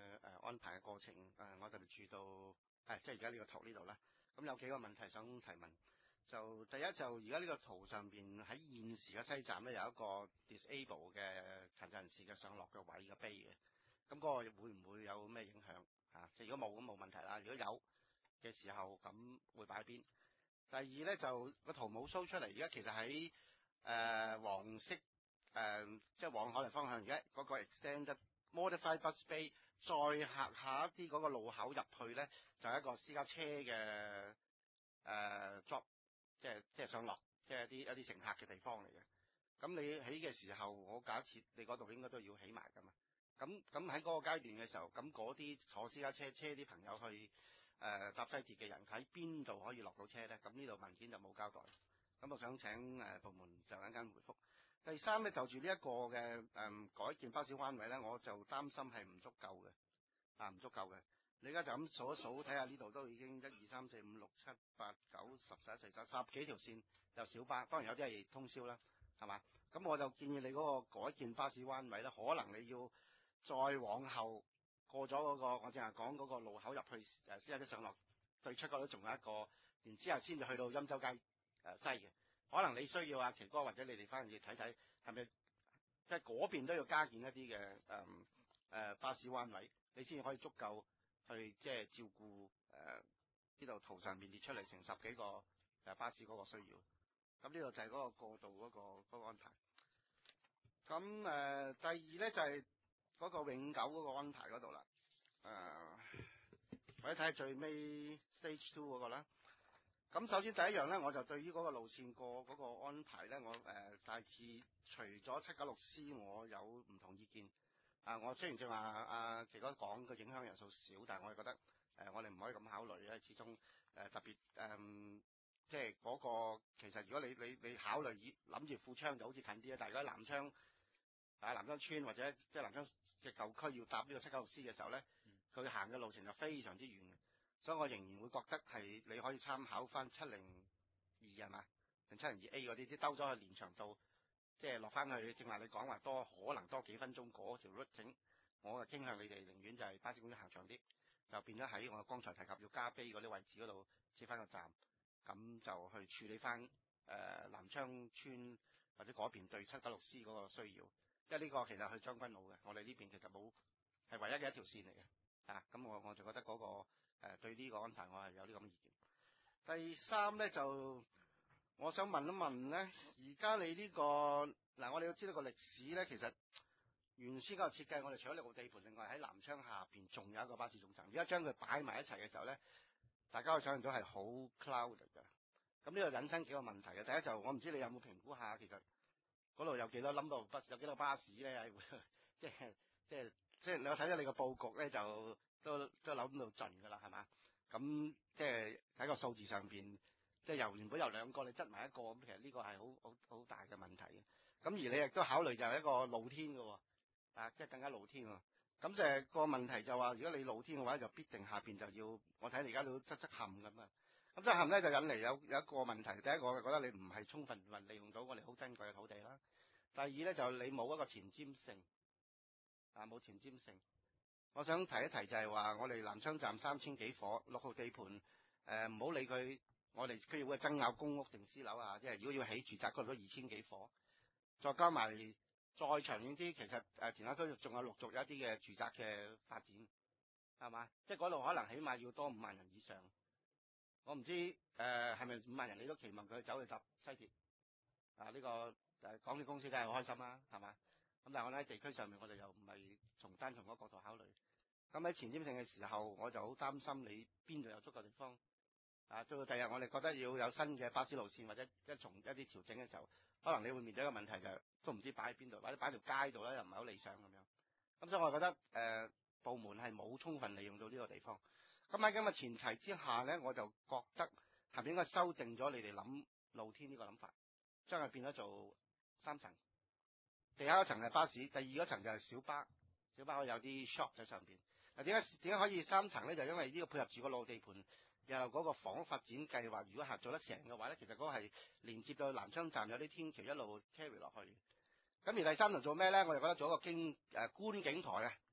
安排嘅過程，誒、呃，我特別注意到，誒、哎，即係而家呢個圖呢度啦。咁有幾個問題想提問。就第一就而家呢個圖上邊喺現時嘅西站咧有一個 disable 嘅殘疾人士嘅上落嘅位嘅碑嘅，咁嗰個會唔會有咩影響啊？即係如果冇咁冇問題啦，如果有嘅時候咁會擺喺邊？第二咧就個圖冇 show 出嚟，而家其實喺誒、呃、黃色誒、呃、即係往海嚟方向，而家嗰個 extended modified bus bay 再下下一啲嗰個路口入去咧，就係、是、一個私家車嘅誒 drop。即係即係上落，即係一啲一啲乘客嘅地方嚟嘅。咁你起嘅時候，我假設你嗰度應該都要起埋噶嘛。咁咁喺嗰個階段嘅時候，咁嗰啲坐私家車車啲朋友去誒、呃、搭西鐵嘅人喺邊度可以落到車咧？咁呢度文件就冇交代。咁我想請誒、呃、部門就一陣間回覆。第三咧就住呢一個嘅誒、呃、改建巴士彎位咧，我就擔心係唔足夠嘅，啊唔足夠嘅。你而家就咁數一數，睇下呢度都已經一二三四五六七八九十十一十二十十幾條線有小巴，當然有啲係通宵啦，係嘛？咁我就建議你嗰個改建巴士彎位咧，可能你要再往後過咗嗰、嗰個我淨係講嗰個路口入去誒，先有啲上落對出嗰度仲有一個，然之後先至去到欽州街誒、呃、西嘅。可能你需要阿奇哥或者你哋翻去睇睇，係咪即係嗰邊都要加建一啲嘅誒誒巴士彎位，你先至可以足夠。去即係照顧誒呢度圖上面列出嚟成十幾個誒、呃、巴士嗰個需要，咁呢度就係嗰個過渡嗰、嗰個嗰個安排。咁誒、呃、第二咧就係、是、嗰個永久嗰個安排嗰度啦。誒、呃，或者睇下最尾 stage two 嗰個啦。咁首先第一樣咧，我就對於嗰個路線過嗰個安排咧，我誒、呃、大致除咗七九六 C，我有唔同意見。啊！我雖然正話阿奇哥講個影響人數少，但係我係覺得誒、呃，我哋唔可以咁考慮咧。始終誒、呃、特別誒、呃，即係嗰、那個其實如果你你你考慮以諗住富昌就好似近啲啊，但係如果南昌啊南昌村或者即係南昌嘅舊區要搭呢個七九六 C 嘅時候咧，佢行嘅路程就非常之遠嘅，所以我仍然會覺得係你可以參考翻七零二係嘛，定七零二 A 嗰啲，即兜咗去連翔道。即係落翻去，正話你講話多可能多幾分鐘嗰條 route， 我就傾向你哋寧願就係巴士公司行長啲，就變咗喺我剛才提及要加碑嗰啲位置嗰度設翻個站，咁就去處理翻誒、呃、南昌村或者嗰邊對七九六 C 嗰個需要，因為呢個其實去將軍澳嘅，我哋呢邊其實冇係唯一嘅一條線嚟嘅，啊咁我我就覺得嗰、那個誒、呃、對呢個安排我係有呢咁嘅意見。第三咧就。我想問一問咧，而家你呢、這個嗱，我哋要知道個歷史咧，其實原先嗰個設計，我哋除咗六號地盤，另外喺南昌下邊仲有一個巴士總站。而家將佢擺埋一齊嘅時候咧，大家可以想象到係好 cloud 嘅。咁呢個引申幾個問題嘅。第一就我唔知你有冇評估下，其實嗰度有幾多諗到巴有幾多巴士咧？係即係即係即係你有睇到你個佈局咧，就都都諗到盡㗎啦，係嘛？咁即係喺個數字上邊。即係由原本由兩個你執埋一個，咁其實呢個係好好好大嘅問題嘅。咁而你亦都考慮就係一個露天嘅喎，啊，即係更加露天喎。咁就係個問題就話，如果你露天嘅話，就必定下邊就要，我睇你而家都側側陷咁啊。咁側陷咧就引嚟有有一個問題，第一個我覺得你唔係充分運利用到我哋好珍貴嘅土地啦。第二咧就你冇一個前瞻性，啊冇前瞻性。我想提一提就係話，我哋南昌站三千幾伙，六號地盤誒唔好理佢。我哋區議會爭拗公屋定私樓啊，即係如果要起住宅嗰度都二千幾伙，再加埋再長遠啲，其實誒填海區仲有陸續有一啲嘅住宅嘅發展，係嘛？即係嗰度可能起碼要多五萬人以上。我唔知誒係咪五萬人你都期望佢走去搭西鐵啊？呢、這個誒港鐵公司梗係好開心啦，係嘛？咁但係我哋喺地區上面，我哋又唔係從單從嗰個角度考慮。咁喺前瞻性嘅時候，我就好擔心你邊度有足夠地方。啊，到到第日我哋覺得要有新嘅巴士路線或者一從一啲調整嘅時候，可能你會面對一個問題就係、是、都唔知擺喺邊度，或者擺條街度咧又唔係好理想咁樣。咁所以我覺得誒、呃、部門係冇充分利用到呢個地方。咁喺咁嘅前提之下咧，我就覺得係咪應該修訂咗你哋諗露天呢個諗法，將佢變咗做三層，地下嗰層係巴士，第二嗰層就係小巴，小巴可以有啲 shop 喺上邊。嗱，點解點解可以三層咧？就因為呢個配合住個老地盤。又嗰個房屋發展計劃，如果係做得成嘅話咧，其實嗰個係連接到南昌站有啲天橋一路 carry 落去。咁而第三層做咩咧？我哋覺得做一個經誒、呃、觀景台啊，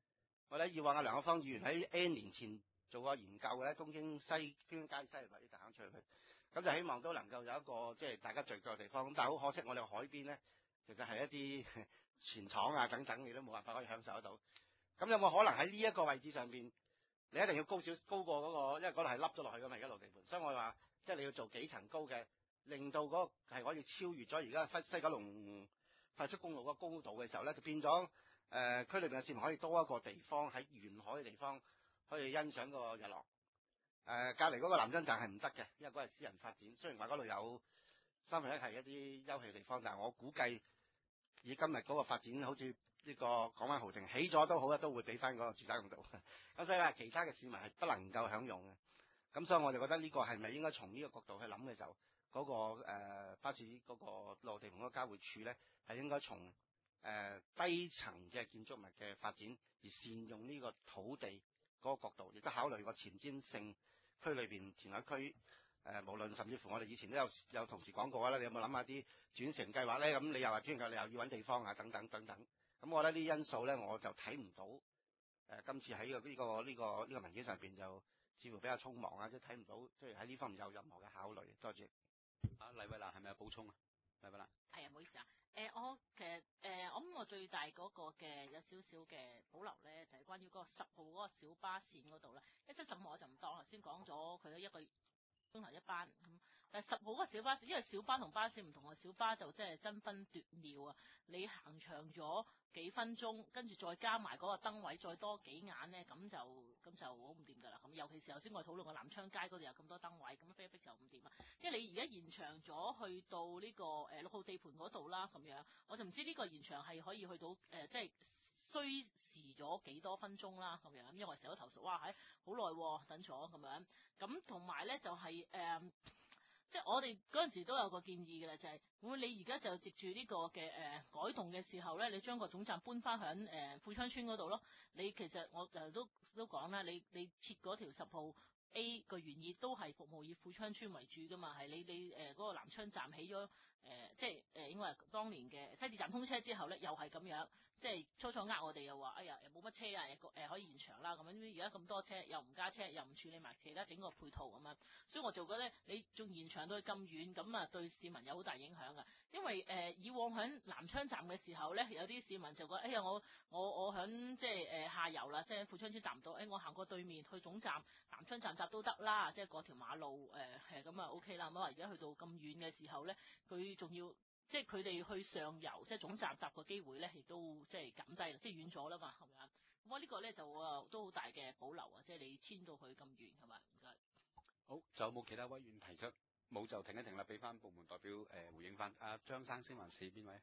我哋以往阿梁一芳議員喺 N 年前做過研究嘅咧，東京西東京街西或者大坑出去，咁就希望都能夠有一個即係大家聚腳嘅地方。咁但係好可惜，我哋海邊咧，其實係一啲船廠啊等等，你都冇辦法可以享受得到。咁有冇可能喺呢一個位置上邊，你一定要高少高過嗰個，因為嗰度係凹咗落去㗎嘛，而家落地盤。所以我話即係你要做幾層高嘅，令到嗰個係可以超越咗而家西西九龍快速公路嗰個高度嘅時候咧，就變咗誒區裏邊嘅市民可以多一個地方喺沿海嘅地方可以欣賞個日落。誒隔離嗰個南昌站係唔得嘅，因為嗰係私人發展。雖然話嗰度有三分一係一啲休憩地方，但係我估計以今日嗰個發展，好似呢個港灣豪庭起咗都好啦，都會俾翻嗰個住宅用度。咁所以話其他嘅市民係不能夠享用嘅。咁所以我哋覺得呢個係咪應該從呢個角度去諗嘅時候，嗰、那個、呃、巴士嗰個落地盤嗰個交匯處咧，係應該從誒、呃、低層嘅建築物嘅發展，而善用呢個土地嗰個角度，亦都考慮個前瞻性區裏邊填海區。誒、呃，無論甚至乎我哋以前都有有同事講過啦，你有冇諗下啲轉乘計劃咧？咁你又話轉乘，你又要揾地方啊，等等等等。咁我覺得呢啲因素咧，我就睇唔到。誒、呃，今次喺、這個呢、這個呢、這個呢、這個文件上邊就似乎比較匆忙啊，即係睇唔到，即係喺呢方面有任何嘅考慮。多謝。 啊，黎慧蘭係咪有補充啊？黎慧蘭。 係啊，唔好意思啊。誒、呃，我其實誒、呃，我諗我最大嗰個嘅有少少嘅保留咧，就係、是、關於嗰個十號嗰個小巴線嗰度啦。一七十號我就唔當，頭先講咗佢一個鐘頭一班咁，但係十號嗰個小巴線，因為小巴同巴士唔同啊，小巴就真係爭分奪秒啊！你行長咗幾分鐘，跟住再加埋嗰個燈位，再多幾眼咧，咁就咁就好唔掂噶啦。咁尤其是頭先我哋討論嘅南昌街嗰度有咁多燈位，咁飛一逼就唔掂啊！因為你而家延長咗去到呢、這個誒六號地盤嗰度啦，咁樣我就唔知呢個延長係可以去到誒、呃、即係需時咗幾多分鐘啦，咁樣，因為我成日都投訴，哇係好耐等咗咁樣，咁同埋咧就係、是、誒。呃即係我哋嗰陣時都有個建議嘅啦，就係、是，會你而家就藉住呢個嘅誒、呃、改動嘅時候咧，你將個總站搬翻響誒富昌村嗰度咯。你其實我誒都都講啦，你你設嗰條十號 A 個原意都係服務以富昌村為主噶嘛，係你你誒嗰、呃那個南昌站起咗誒、呃，即係誒、呃、應該係當年嘅西鐵站通車之後咧，又係咁樣，即係初初呃我哋又話，哎呀又冇乜車啊，誒、呃、可以延長啦咁樣，而家咁多車又唔加車，又唔處理埋其他整個配套咁樣，所以我就覺得你仲延長到去咁遠，咁啊對市民有好大影響噶。因為誒、呃、以往喺南昌站嘅時候咧，有啲市民就覺得，哎呀我我我響即係誒、呃、下游啦，即係富昌村搭唔到，誒、哎、我行過對面去總站南昌站搭都得啦，即係嗰條馬路誒係咁啊 OK 啦。咁啊而家去到咁遠嘅時候咧，佢仲要即係佢哋去上游即係總站搭個機會咧，亦都即係減低啦，即係遠咗啦嘛，係咪啊？咁我呢個咧就啊都好大嘅保留啊，即係你遷到去咁遠係咪？唔該。 好，就有冇其他委員提出？冇就停一停啦，俾翻部門代表誒、呃、回應翻。阿張生先還是邊位？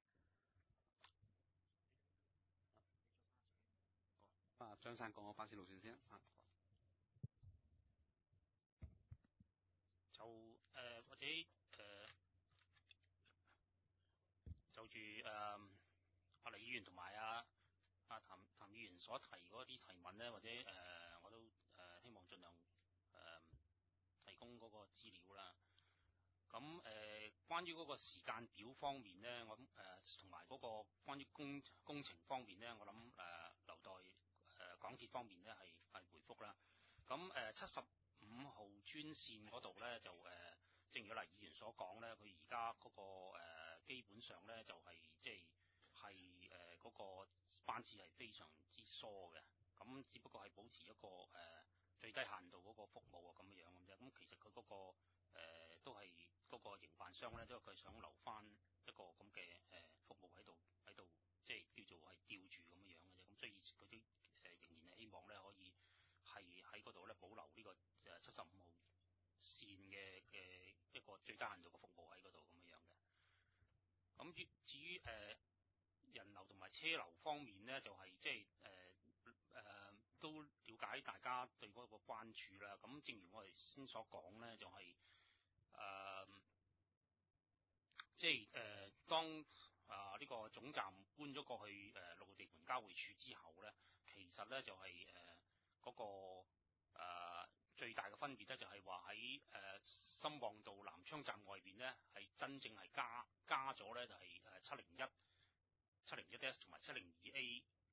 啊，張生講個巴士路線先啊。 就誒、呃、或者誒、呃、就住誒阿黎議員同埋阿阿譚譚議員所提嗰啲提問咧，或者誒、呃、我都誒、呃、希望盡量誒、呃、提供嗰個資料啦。咁誒、呃，關於嗰個時間表方面咧，我諗誒同埋嗰個關於工工程方面咧，我諗誒、呃、留待誒、呃、港鐵方面咧係係回覆啦。咁誒七十五號專線嗰度咧就誒、呃，正如黎議員所講咧，佢而家嗰個、呃、基本上咧就係即係係誒嗰個班次係非常之疏嘅。咁只不過係保持一個誒、呃、最低限度嗰個服務啊咁樣咁啫。咁其實佢嗰、嗰個誒、呃、都係嗰個營辦商咧，都係佢想留翻一個咁嘅誒服務喺度喺度，即係叫做係吊住咁樣樣嘅啫。咁所以佢都誒仍然係希望咧可以係喺嗰度咧保留呢個誒七十五號線嘅嘅一個最低限度嘅服務喺嗰度咁樣樣嘅。咁至至於誒、呃、人流同埋車流方面咧，就係即係誒誒都了解大家對嗰個關注啦。咁正如我哋先所講咧，就係誒即係誒當啊呢、這個總站搬咗過去誒六號地盤交匯處之後咧，其實咧就係誒嗰個誒、呃、最大嘅分別咧，就係話喺誒深旺道南昌站外邊咧，係真正係加加咗咧，就係誒七零一、七零一 S 同埋七零二 A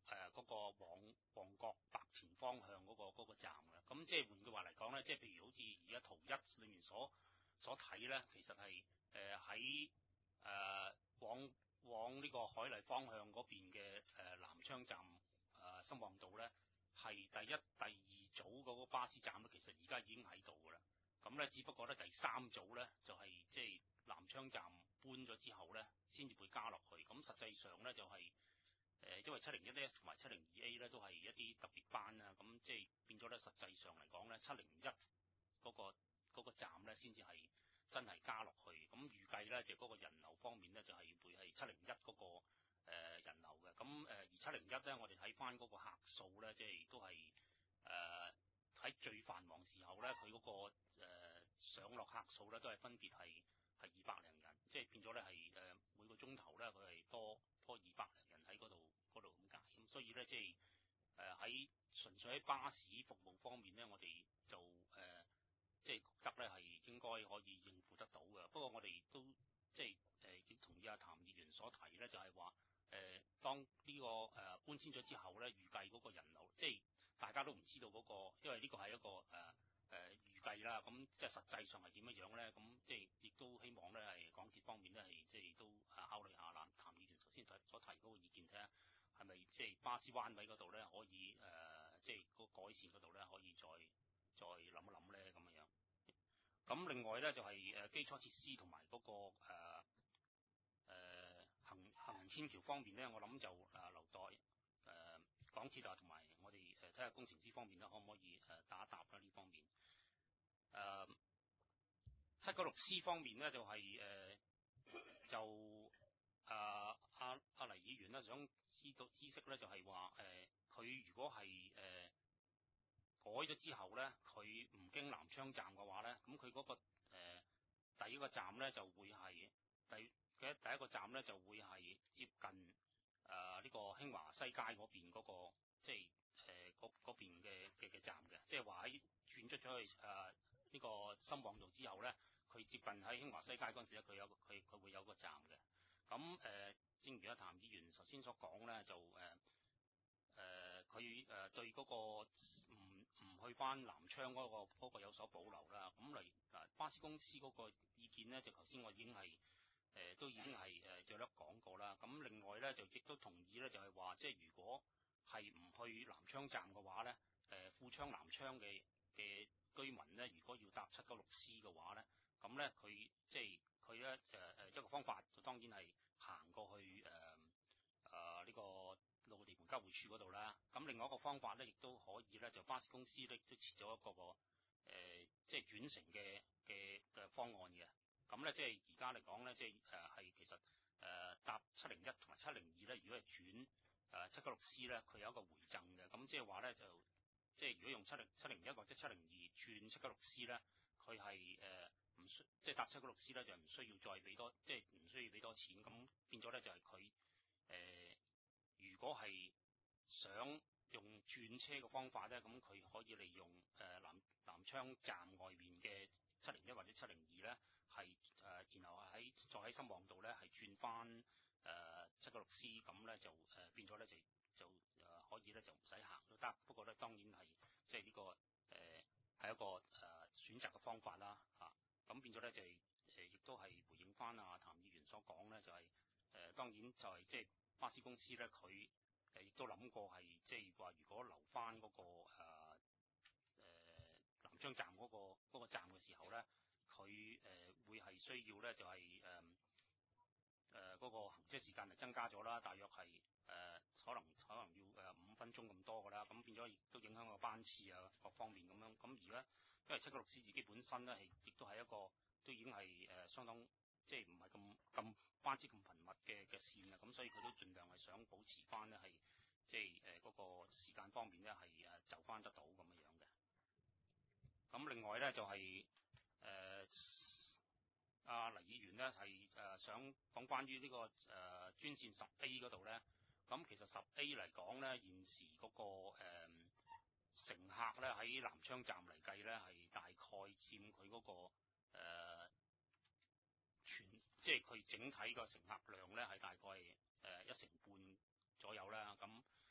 誒嗰個往旺角白田方向嗰、個嗰、個站嘅。咁即係換句話嚟講咧，即係譬如好似而家圖一裏面所所睇咧，其實係誒喺誒往往呢個海麗方向嗰邊嘅誒南昌站誒深旺道咧，係第一、第二組嗰個巴士站咧，其實而家已經喺度㗎啦。咁咧，只不過咧第三組咧就係即係南昌站搬咗之後咧，先至會加落去。咁實際上咧就係、是、誒、呃，因為七零一 S 同埋七零二 A 咧都係一啲特別班啦，咁即係變咗咧，實際上嚟講咧，七零一嗰個嗰個站咧先至係真係加落去。咁預計咧就嗰個人流方面咧就係、是、會係七零一嗰個、呃、人流嘅。咁誒、呃、而七零一咧，我哋睇翻嗰個客數咧，即係都係誒喺最繁忙時候咧，佢嗰、那個、呃、上落客數咧都係分別係係二百零人，即係變咗咧係誒每個鐘頭咧佢係多多二百零人喺嗰度嗰度咁解。咁所以咧即係誒喺純粹喺巴士服務方面咧，我哋就誒、呃、即係覺得咧係應該可以應付得到嘅。不過我哋都即係誒同意阿譚議員所提咧，就係話誒當呢、這個誒、呃、搬遷咗之後咧，預計嗰個人流即係大家都唔知道嗰、那個，因為呢個係一個誒。呃誒、呃、預計啦，咁即係實際上係點樣樣咧？咁即係亦都希望咧係港鐵方面咧係即係都啊考慮下啦。譚議員頭先所所提嗰個意見，睇下係咪即係巴士彎位嗰度咧可以誒、呃，即係個改善嗰度咧可以再再諗一諗咧咁樣樣。咁另外咧就係、是、誒基礎設施同埋嗰個誒、呃呃、行行人天橋方面咧，我諗就誒留待誒、呃、港鐵啊同埋我哋誒睇下工程師方面咧可唔可以誒打一答啦呢方面。誒七九六 C 方面咧就係、是、誒、呃、就誒阿阿黎議員咧想知道知識咧就係話誒佢如果係誒、呃、改咗之後咧，佢唔經南昌站嘅話咧，咁佢嗰個、呃、第一個站咧就會係第嘅第一個站咧就會係接近誒呢、呃這個興華西街嗰邊嗰、那個即係誒嗰嗰邊嘅嘅嘅站嘅，即係話喺轉出咗去誒。呃呢、這個深旺道之後咧，佢接近喺興華西街嗰陣時咧，佢有佢佢會有個站嘅。咁誒、呃，正如阿譚議員頭先所講咧，就誒誒佢誒對嗰個唔唔去翻南昌嗰、那個那個有所保留啦。咁嚟嗱巴士公司嗰個意見咧，就頭先我已經係誒、呃、都已經係誒有得講過啦。咁另外咧就亦都同意咧，就係、是、話即係如果係唔去南昌站嘅話咧，誒、呃、富昌南昌嘅嘅。居民咧，如果要搭七九六 C 嘅話咧，咁咧佢即係佢咧誒誒一個方法，就當然係行過去誒誒呢個路地盤交匯處嗰度啦。咁另外一個方法咧，亦都可以咧，就巴士公司咧都設咗一個個誒、呃、即係轉乘嘅嘅嘅方案嘅。咁咧即係而家嚟講咧，即係誒係其實誒、呃、搭七零一同埋七零二咧，如果係轉誒七九六 C 咧，佢有一個回贈嘅。咁即係話咧就。即係如果用七零七零一或者七零二轉七九六 C 咧，佢係誒唔需即係搭七九六 C 咧，就唔需要再俾多，即係唔需要俾多錢。咁變咗咧就係佢誒，如果係想用轉車嘅方法咧，咁佢可以利用誒、呃、南南昌站外面嘅七零一或者七零二咧，係誒、呃、然後喺再喺深旺道咧係轉翻誒七九六 C，咁咧就誒、呃、變咗咧就就。就可以咧就唔使行都得，不過咧當然係即係呢個誒係、呃、一個誒、呃、選擇嘅方法啦嚇。咁、啊、變咗咧就係誒亦都係回應翻阿譚議員所講咧，就係、是、誒、呃、當然就係即係巴士公司咧佢誒亦都諗過係即係話如果留翻嗰、那個誒誒、呃呃、南昌站嗰、那個那個站嘅時候咧，佢誒、呃、會係需要咧就係誒誒嗰個行車時間係增加咗啦，大約係誒、呃、可能可能要。誒五分鐘咁多㗎啦，咁變咗亦都影響個班次啊各方面咁樣。咁而家因為七九六 C自己本身咧係亦都係一個都已經係誒、呃、相當即係唔係咁咁班次咁頻密嘅嘅線啊，咁所以佢都盡量係想保持翻咧係即係誒嗰個時間方面咧係誒就翻得到咁樣樣嘅。咁另外咧就係誒阿黎議員咧係誒想講關於呢、這個誒、呃、專線十 A 嗰度咧。咁其實十 A 嚟講咧，現時嗰、那個、呃、乘客咧喺南昌站嚟計咧，係大概佔佢嗰、那個、呃、全，即係佢整體個乘客量咧係大概誒、呃、一成半左右啦。咁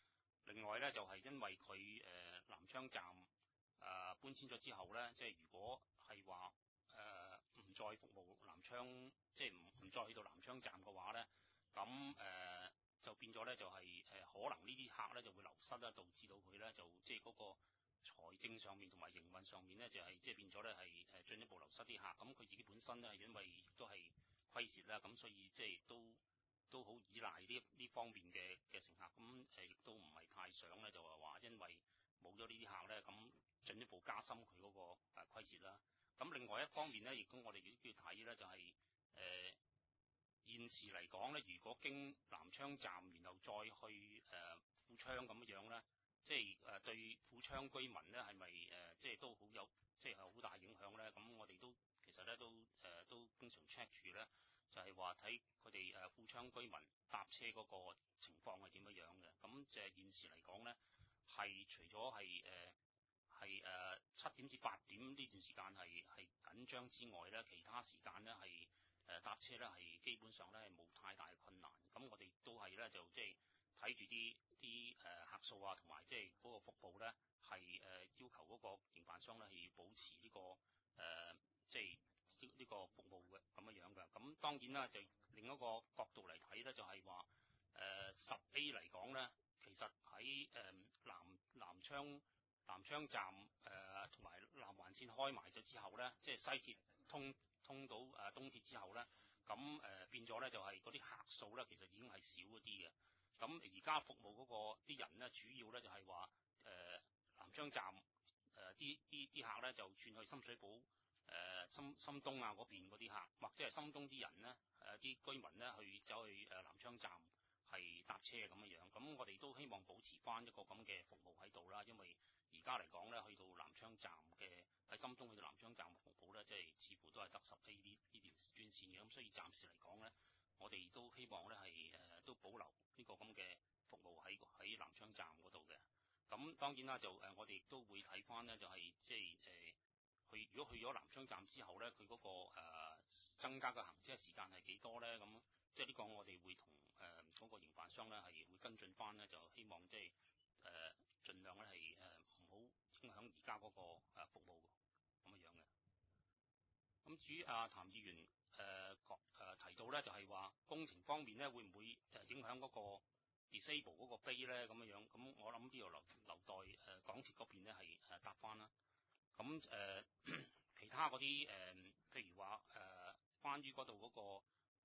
另外咧就係、是、因為佢誒、呃、南昌站誒、呃、搬遷咗之後咧，即係如果係話誒唔再服務南昌，即係唔唔再去到南昌站嘅話咧，咁誒、呃、就變咗咧就係、是、誒、呃、可能呢啲客咧就會流失啦，導致到佢咧就即係嗰個財政上面同埋營運上面咧就係即係變咗咧係誒進一步流失啲客。咁佢自己本身咧因為亦都係虧蝕啦，咁所以即係都都好依賴呢呢方面嘅嘅乘客。咁誒亦都唔係太想咧就係話因為冇咗呢啲客咧，咁進一步加深佢嗰個誒虧蝕啦。咁另外一方面咧，亦都我哋亦都要睇咧，就係、是、誒、呃、現時嚟講咧，如果經南昌站，然後再去誒、呃、富昌咁樣咧，即係誒、呃、對富昌居民咧係咪誒即係都好有即係好大影響咧？咁我哋都其實咧都誒、呃、都經常 check 住咧，就係話睇佢哋誒富昌居民搭車嗰個情況係點樣樣嘅。咁即係現時嚟講咧，係除咗係誒。呃係誒七點至八點呢段時間係係緊張之外咧，其他時間咧係誒搭車咧係基本上咧係冇太大嘅困難。咁我哋都係咧就即係睇住啲啲誒客數啊，同埋即係嗰個服務咧係誒要求嗰個營辦商咧係要保持呢、這個誒即係呢呢個服務嘅咁樣樣嘅。咁當然啦，就另一個角度嚟睇咧，就係話誒十 A 嚟講咧，其實喺誒、呃、南南昌。南昌站誒同埋南環線開埋咗之後咧，即係西鐵通通到誒、呃、東鐵之後咧，咁誒、呃、變咗咧就係嗰啲客數咧，其實已經係少一啲嘅。咁而家服務嗰個啲人咧，主要咧就係話誒南昌站誒啲啲啲客咧就轉去深水埗誒、呃、深深東啊嗰邊嗰啲客，或者係深東啲人咧誒啲居民咧去走去誒南昌站係搭車咁樣樣。咁我哋都希望保持翻一個咁嘅服務喺度啦，因為而家嚟講咧，去到南昌站嘅喺深東去到南昌站嘅服務咧，即係似乎都係得十 A 呢呢條專線嘅。咁所以暫時嚟講咧，我哋都希望咧係誒都保留呢個咁嘅服務喺喺南昌站嗰度嘅。咁當然啦，就誒、呃、我哋亦都會睇翻咧，就係即係誒去如果去咗南昌站之後咧，佢嗰、那個、呃、增加嘅行車時間係幾多咧？咁即係呢個我哋會同誒嗰個營辦商咧係會跟進翻咧，就希望即係誒盡量咧係誒。呃唔好影響而家嗰個誒服務咁樣樣嘅。咁至於阿譚議員誒講誒提到咧，就係話工程方面咧，會唔會誒影響嗰個 disable 嗰個碑咧咁樣樣？咁我諗呢度留留待誒、呃、港鐵嗰邊咧係誒答翻啦。咁誒、呃、其他嗰啲誒，譬如話誒、呃、關於嗰度嗰個誒誒、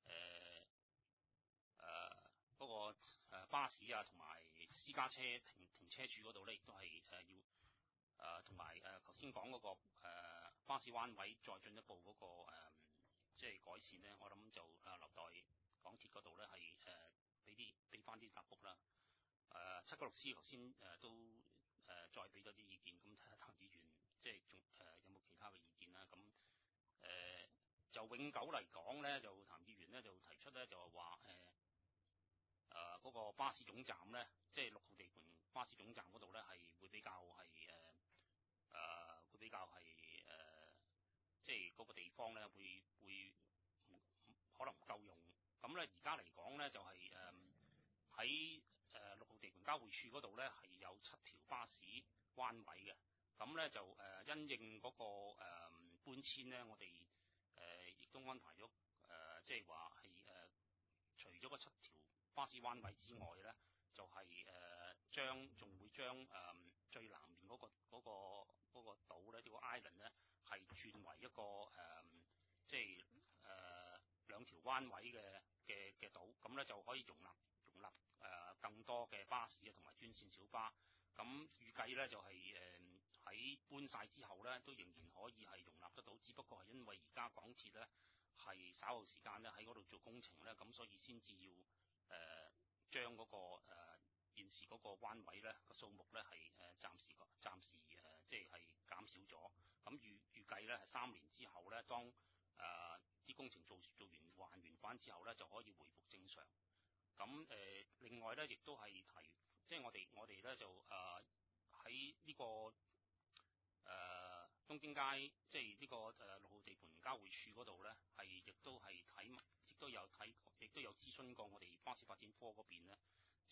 呃嗰個誒巴士啊，同埋私家車停停車處嗰度咧，亦都係誒要。誒同埋誒頭先講嗰個、呃、巴士彎位再進一步嗰、那個、呃、即係改善咧，我諗就誒留待港鐵嗰度咧係誒俾啲俾翻啲答覆啦。誒、呃、七九六 C 頭先誒都誒、呃、再俾咗啲意見，咁睇下譚議員即係仲誒有冇其他嘅意見啦。咁誒、呃、就永久嚟講咧，就譚議員咧就提出咧就係話誒誒嗰個巴士總站咧，即係六號地盤巴士總站嗰度咧係會比較係誒。呃誒、呃、會比較係誒、呃，即係嗰個地方咧，會會可能唔夠用。咁咧而家嚟講咧，就係誒喺誒六號地盤交匯處嗰度咧，係有七條巴士彎位嘅。咁咧就誒、呃、因應嗰、那個、呃、搬遷咧，我哋誒亦都安排咗誒、呃，即係話係誒除咗個七條巴士彎位之外咧，就係、是、誒、呃、將仲會將誒、呃、最南面嗰、那個嗰、那個嗰個島咧，呢個 island 咧係轉為一個誒、呃，即係誒、呃、兩條彎位嘅嘅嘅島，咁咧就可以容納容納誒、呃、更多嘅巴士啊，同埋專線小巴。咁預計咧就係誒喺搬晒之後咧，都仍然可以係容納得到，只不過係因為而家港鐵咧係稍後時間咧喺嗰度做工程咧，咁所以先至要誒、呃、將嗰、那個誒。呃現時嗰個彎位咧個數目咧係誒暫時個暫時誒、呃、即係係減少咗。咁預預計咧係三年之後咧，當誒啲、呃、工程做做完還原翻之後咧，就可以回復正常。咁誒、呃、另外咧，亦都係提，即係我哋我哋咧就誒喺呢個誒、呃、東京街，即係呢個誒六號地盤交匯處嗰度咧，係亦都係睇，亦都有睇，亦都有諮詢過我哋巴士發展科嗰邊咧。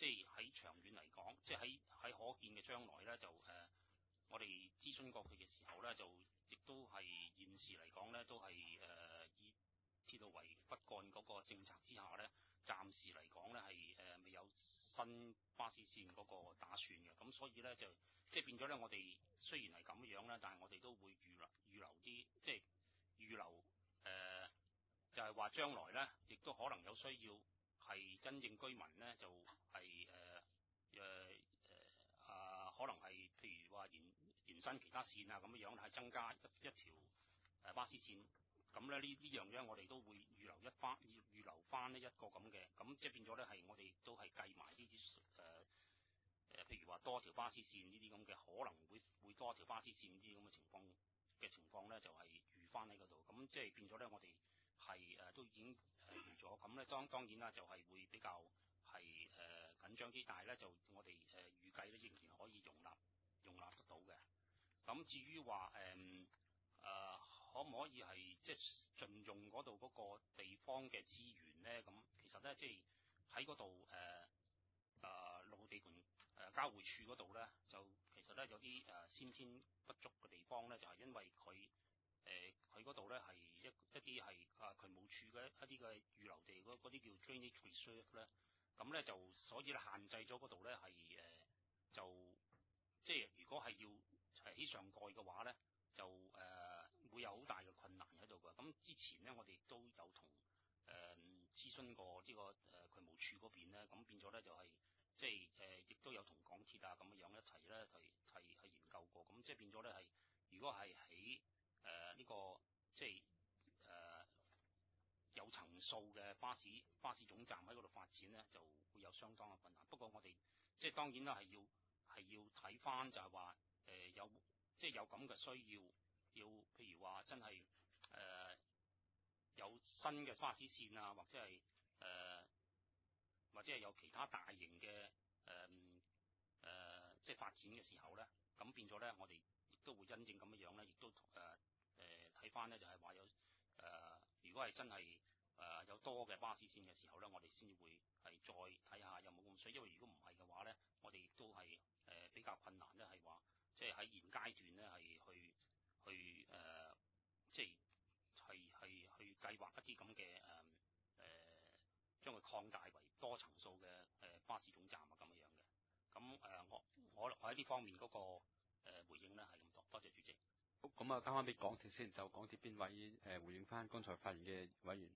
即係喺長遠嚟講，即係喺喺可見嘅將來咧，就誒、呃、我哋諮詢過佢嘅時候咧，就亦都係現時嚟講咧，都係誒、呃、以鐵路為骨幹嗰個政策之下咧，暫時嚟講咧係誒未有新巴士線嗰個打算嘅。咁所以咧就即係變咗咧，我哋雖然係咁樣咧，但係我哋都會預留預留啲即係預留誒、呃，就係話將來咧，亦都可能有需要係真正居民咧就係誒誒誒啊，可能係譬如話延延伸其他線啊咁樣樣，係增加一一條誒巴士線。咁咧呢呢樣嘢我哋都會預留一翻，預預留翻呢一個咁嘅，咁即係變咗咧係我哋都係計埋呢啲誒誒，譬如話多條巴士線呢啲咁嘅，可能會會多條巴士線呢啲咁嘅情況嘅情況咧，就係預翻喺嗰度。咁即係變咗咧，我哋係誒都已經誒預咗。咁咧當當然啦，就係會比較係誒、呃、緊張啲，但係咧就我哋誒、呃、預計咧仍然可以容納容納得到嘅。咁至於話誒誒。呃可唔可以係即係盡用嗰度嗰個地方嘅資源咧？咁其實咧，即係喺嗰度誒誒六號地盤誒、呃、交匯處嗰度咧，就其實咧有啲誒、呃、先天不足嘅地方咧，就係、是、因為佢誒佢嗰度咧係一一啲係啊渠務處嘅一啲嘅預留地嗰啲叫 drainage reserve 咧，咁咧就所以咧限制咗嗰度咧係誒就即係如果係要起上蓋嘅話咧，就誒。呃會有好大嘅困難喺度㗎。咁之前咧，我哋亦都有同誒諮詢過呢個誒渠務處嗰邊咧，咁變咗咧就係即係誒，亦都有同港鐵啊咁樣樣一齊咧提提去研究過。咁即係變咗咧係，如果係喺誒呢個即係誒有層數嘅巴士巴士總站喺嗰度發展咧，就會有相當嘅困難。不過我哋即係當然啦，係要係要睇翻就係話誒有即係有咁嘅需要。要譬如話真係誒、呃、有新嘅巴士線啊，或者係誒、呃、或者係有其他大型嘅誒誒即係發展嘅時候咧，咁變咗咧，我哋亦都會因應咁樣樣咧，亦都誒誒睇翻咧，就係話有誒、呃、如果係真係誒、呃、有多嘅巴士線嘅時候咧，我哋先至會係再睇下有冇咁需要，因為如果唔係嘅話咧，我哋亦都係誒、呃、比較困難咧，係話即係喺現階段咧係去。去誒、呃，即係係係去計劃一啲咁嘅誒誒，將佢擴大為多層數嘅誒、呃、巴士總站啊咁樣樣嘅。咁誒、呃，我我喺呢方面嗰、那個、呃、回應咧係咁多，多謝主席。 好，咁啊，交翻俾港鐵先，就港鐵邊位誒、呃、回應翻剛才發言嘅委員。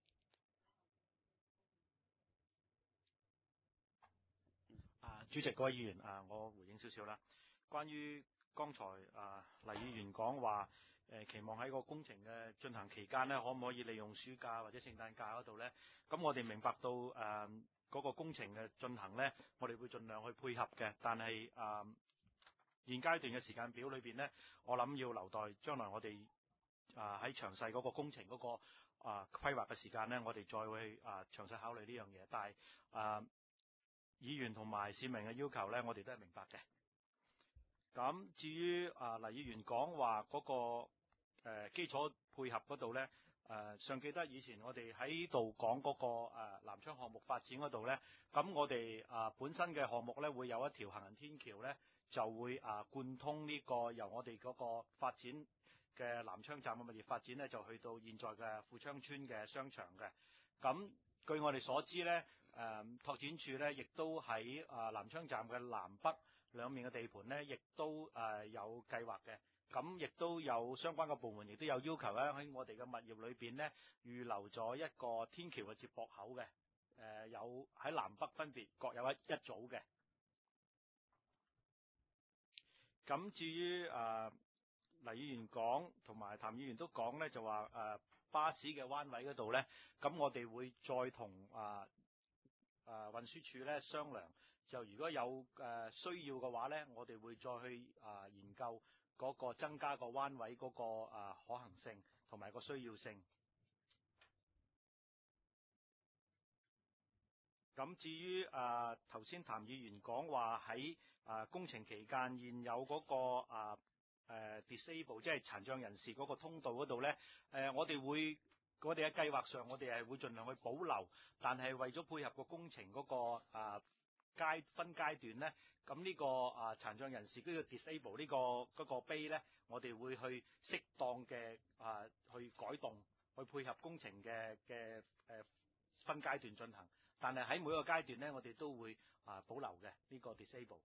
啊，主席各位議員啊，我回應少少啦，關於。剛才啊，黎議員講話誒，期望喺個工程嘅進行期間咧，可唔可以利用暑假或者聖誕假嗰度咧？咁我哋明白到誒嗰、呃那個工程嘅進行咧，我哋會盡量去配合嘅。但係誒、呃、現階段嘅時間表裏邊咧，我諗要留待將來我哋啊喺詳細嗰個工程嗰、那個啊、呃、規劃嘅時間咧，我哋再會啊、呃、詳細考慮呢樣嘢。但係啊、呃，議員同埋市民嘅要求咧，我哋都係明白嘅。咁至於啊黎議員講話嗰個誒、呃、基礎配合嗰度咧，誒尚記得以前我哋喺度講嗰個誒、呃、南昌項目發展嗰度咧，咁我哋啊、呃、本身嘅項目咧會有一條行人天橋咧，就會啊貫通呢個由我哋嗰個發展嘅南昌站嘅物業發展咧，就去到現在嘅富昌村嘅商場嘅。咁據我哋所知咧，誒、呃、拓展處咧亦都喺啊南昌站嘅南北兩面嘅地盤咧，亦都誒有計劃嘅，咁亦都有相關嘅部門，亦都有要求咧喺我哋嘅物業裏邊咧預留咗一個天橋嘅接駁口嘅，誒有喺南北分別各有一一組嘅。咁至於誒黎議員講同埋譚議員都講咧，就話誒巴士嘅彎位嗰度咧，咁我哋會再同誒誒運輸署咧商量。就如果有誒需要嘅話咧，我哋會再去啊研究嗰個增加個彎位嗰個啊可行性同埋個需要性。咁至於啊頭先譚議員講話喺啊工程期間現有嗰個啊誒 disable 即係殘障人士嗰個通道嗰度咧，誒我哋會我哋喺計劃上我哋係會盡量去保留，但係為咗配合個工程嗰個啊階分階段咧，咁呢個啊殘障人士呢個 disable 呢個嗰個碑咧，我哋會去適當嘅啊去改動，去配合工程嘅嘅誒分階段進行。但係喺每個階段咧，我哋都會啊保留嘅呢個 disable。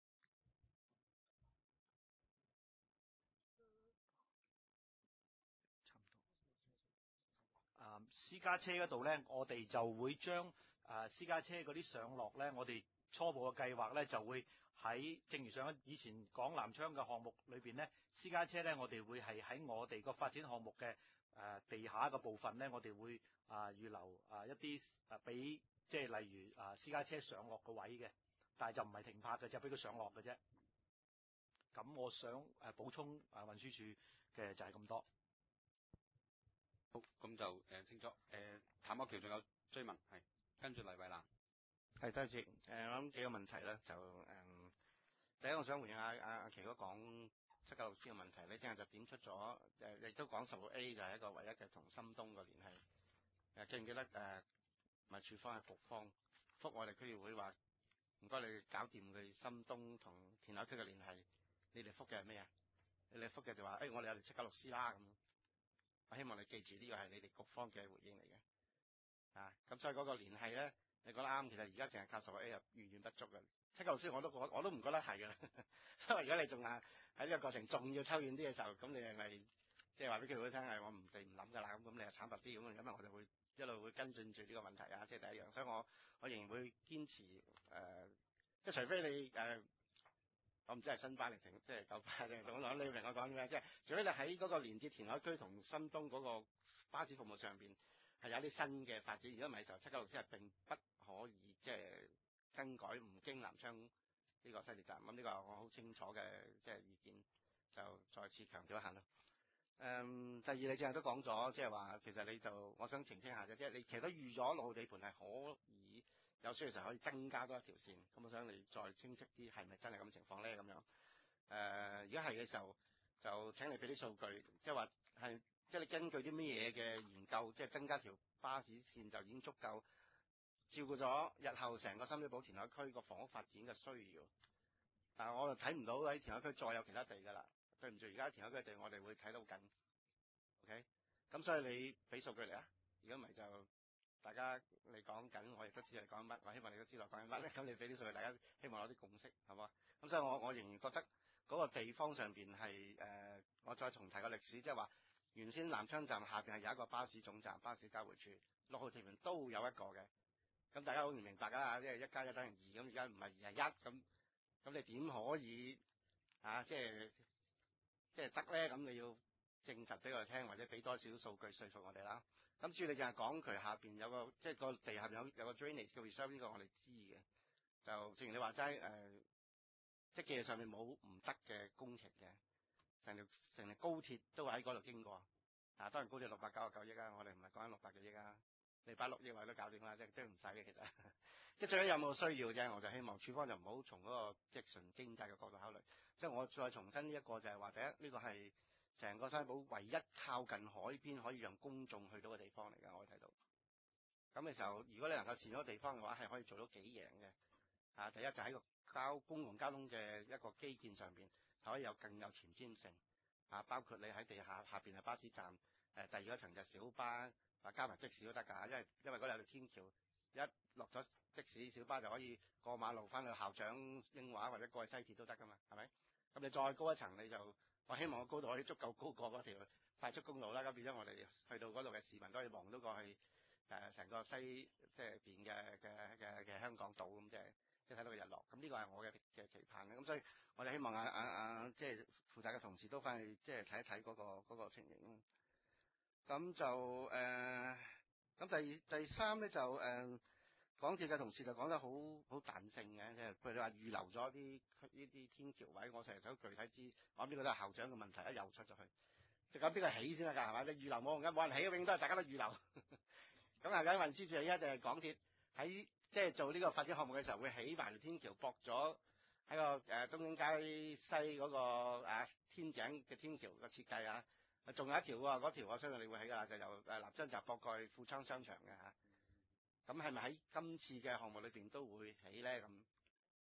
啊，私家車嗰度咧，我哋就會將啊私家車嗰啲上落咧，我哋初步嘅計劃咧就會喺正如上以前講南昌嘅項目裏邊咧，私家車咧我哋會係喺我哋個發展項目嘅誒地下嘅部分咧，我哋會啊預留啊一啲啊俾即係例如啊私家車上落個位嘅，但係就唔係停泊嘅，就俾佢上落嘅啫。咁我想誒補充啊運輸署嘅就係咁多。 好，咁就誒、呃、清楚。誒、呃，譚國僑仲有追問，係跟住黎慧蘭。 係多謝。誒、呃，我諗幾個問題咧，就誒、嗯，第一我想回應阿阿阿奇哥講七九六 C 嘅問題咧，即係就點出咗誒，亦都講十六 A 就係一個唯一嘅同深東嘅聯繫。誒、呃，記唔記得誒？咪、呃、處方係局方覆我哋區議會話，唔該你搞掂佢深東同填海區嘅聯繫。你哋覆嘅係咩啊？你哋覆嘅就話誒、哎，我哋有條七九六 C 啦咁。我希望你記住呢個係你哋局方嘅回應嚟嘅，啊，咁所以嗰個聯繫咧，你講得啱，其實而家淨係靠十六 A 又遠遠不足嘅。七九六 C 我都我我都唔覺得係嘅，因為如果你仲係喺呢個過程仲要抽遠啲嘅時候，咁你係咪即係話俾佢哋聽係我唔地唔諗㗎啦？咁咁你又慘白啲咁，咁啊我就會一路會跟進住呢個問題啊，即係第一樣。所以我我仍然會堅持誒、呃，即係除非你誒。呃我唔知係新巴定成即係舊巴定係總講，你明我講咩？即係除非你喺嗰個連接填海區同深東嗰個巴士服務上邊係有啲新嘅發展，如果唔係就七九六 C 係並不可以即係更改唔經南昌呢個西鐵站。咁呢個我好清楚嘅即係意見，就再次強調一下啦。誒、嗯，第二你正係都講咗，即係話其實你就我想澄清下啫，即係你其實都預咗六號地盤係可以。有需要時候可以增加多一條線，咁我想你再清晰啲，係咪真係咁嘅情況咧？咁樣，誒、呃，如果係嘅時候，就請你俾啲數據，即係話係，即係你根據啲咩嘢嘅研究，即係增加條巴士線就已經足夠照顧咗日後成個深水埗填海區個房屋發展嘅需要。但係我就睇唔到喺填海區再有其他地㗎啦。對唔住，而家填海區嘅地我哋會睇到緊。OK，咁所以你俾數據嚟啊，如果唔係就。大家你講緊，我亦都知你講乜，我希望你都知道講緊乜咧。咁你俾啲數據，大家希望有啲共識，係嘛？咁所以我我仍然覺得嗰個地方上邊係誒，我再重提個歷史，即係話原先南昌站下邊係有一個巴士總站、巴士交匯處，六號地盤都有一個嘅。咁大家好唔明白㗎，即係一加一等於二，咁而家唔係二係一，咁咁你點可以啊？即係即係得咧？咁你要證實俾我哋聽，或者俾多少數據說服我哋啦。咁至於你淨係講佢下邊有個，即係個地下邊有有個 drainage 嘅 reserve，呢個我哋知嘅。就正如你話齋誒，即係技術上面冇唔得嘅工程嘅，成條成條高鐵都喺嗰度經過。啊，當然高鐵六百九十九億啊，我哋唔係講緊六百幾億啊，你擺六億位都搞掂啦，即係都唔使嘅其實。即係最緊有冇需要啫，我就希望處方就唔好從嗰個即係純經濟嘅角度考慮。即係我再重申呢一個就係話，第一呢個係。成個西堡唯一靠近海邊可以讓公眾去到嘅地方嚟㗎，我睇到。咁嘅時候，如果你能夠填咗地方嘅話，係可以做到幾贏嘅。啊，第一就喺個交公共交通嘅一個基建上邊，係可以有更有前瞻性。啊，包括你喺地下下邊係巴士站，誒、呃、第二嗰層就小巴，啊加埋的士都得㗎，因為因為嗰度有條天橋，一落咗的士小巴就可以過馬路翻去校長英華或者過去西鐵都得㗎嘛，係咪？咁你再高一層你就。我希望個高度可以足夠高過嗰條快速公路啦，咁變咗我哋去到嗰度嘅市民都可以望到過去誒成、呃、個西即係邊嘅嘅嘅嘅香港島咁，即係即係睇到個日落。咁呢個係我嘅嘅期盼嘅。咁所以我哋希望啊啊啊，即係負責嘅同事都翻去即係睇一睇嗰個嗰個情形。咁就誒，咁、呃、第第三咧就誒。呃港鐵嘅同事就講得好好彈性嘅，即係譬如你話預留咗啲呢啲天橋位，我成日想具體知，我諗呢個都係校長嘅問題，一又出咗去，就講邊個起先得㗎，係嘛？你預留冇用嘅，冇人起，永遠都係大家都預留。咁啊，緊運輸署一定係港鐵喺即係做呢個發展項目嘅時候，會起埋條天橋，駁咗喺個誒、呃、東京街西嗰、那個誒、啊、天井嘅天橋嘅設計啊，仲有一條喎，嗰條我相信你會起㗎，就由誒南昌站駁過去富昌商場嘅嚇。咁係咪喺今次嘅項目裏邊都會起咧？咁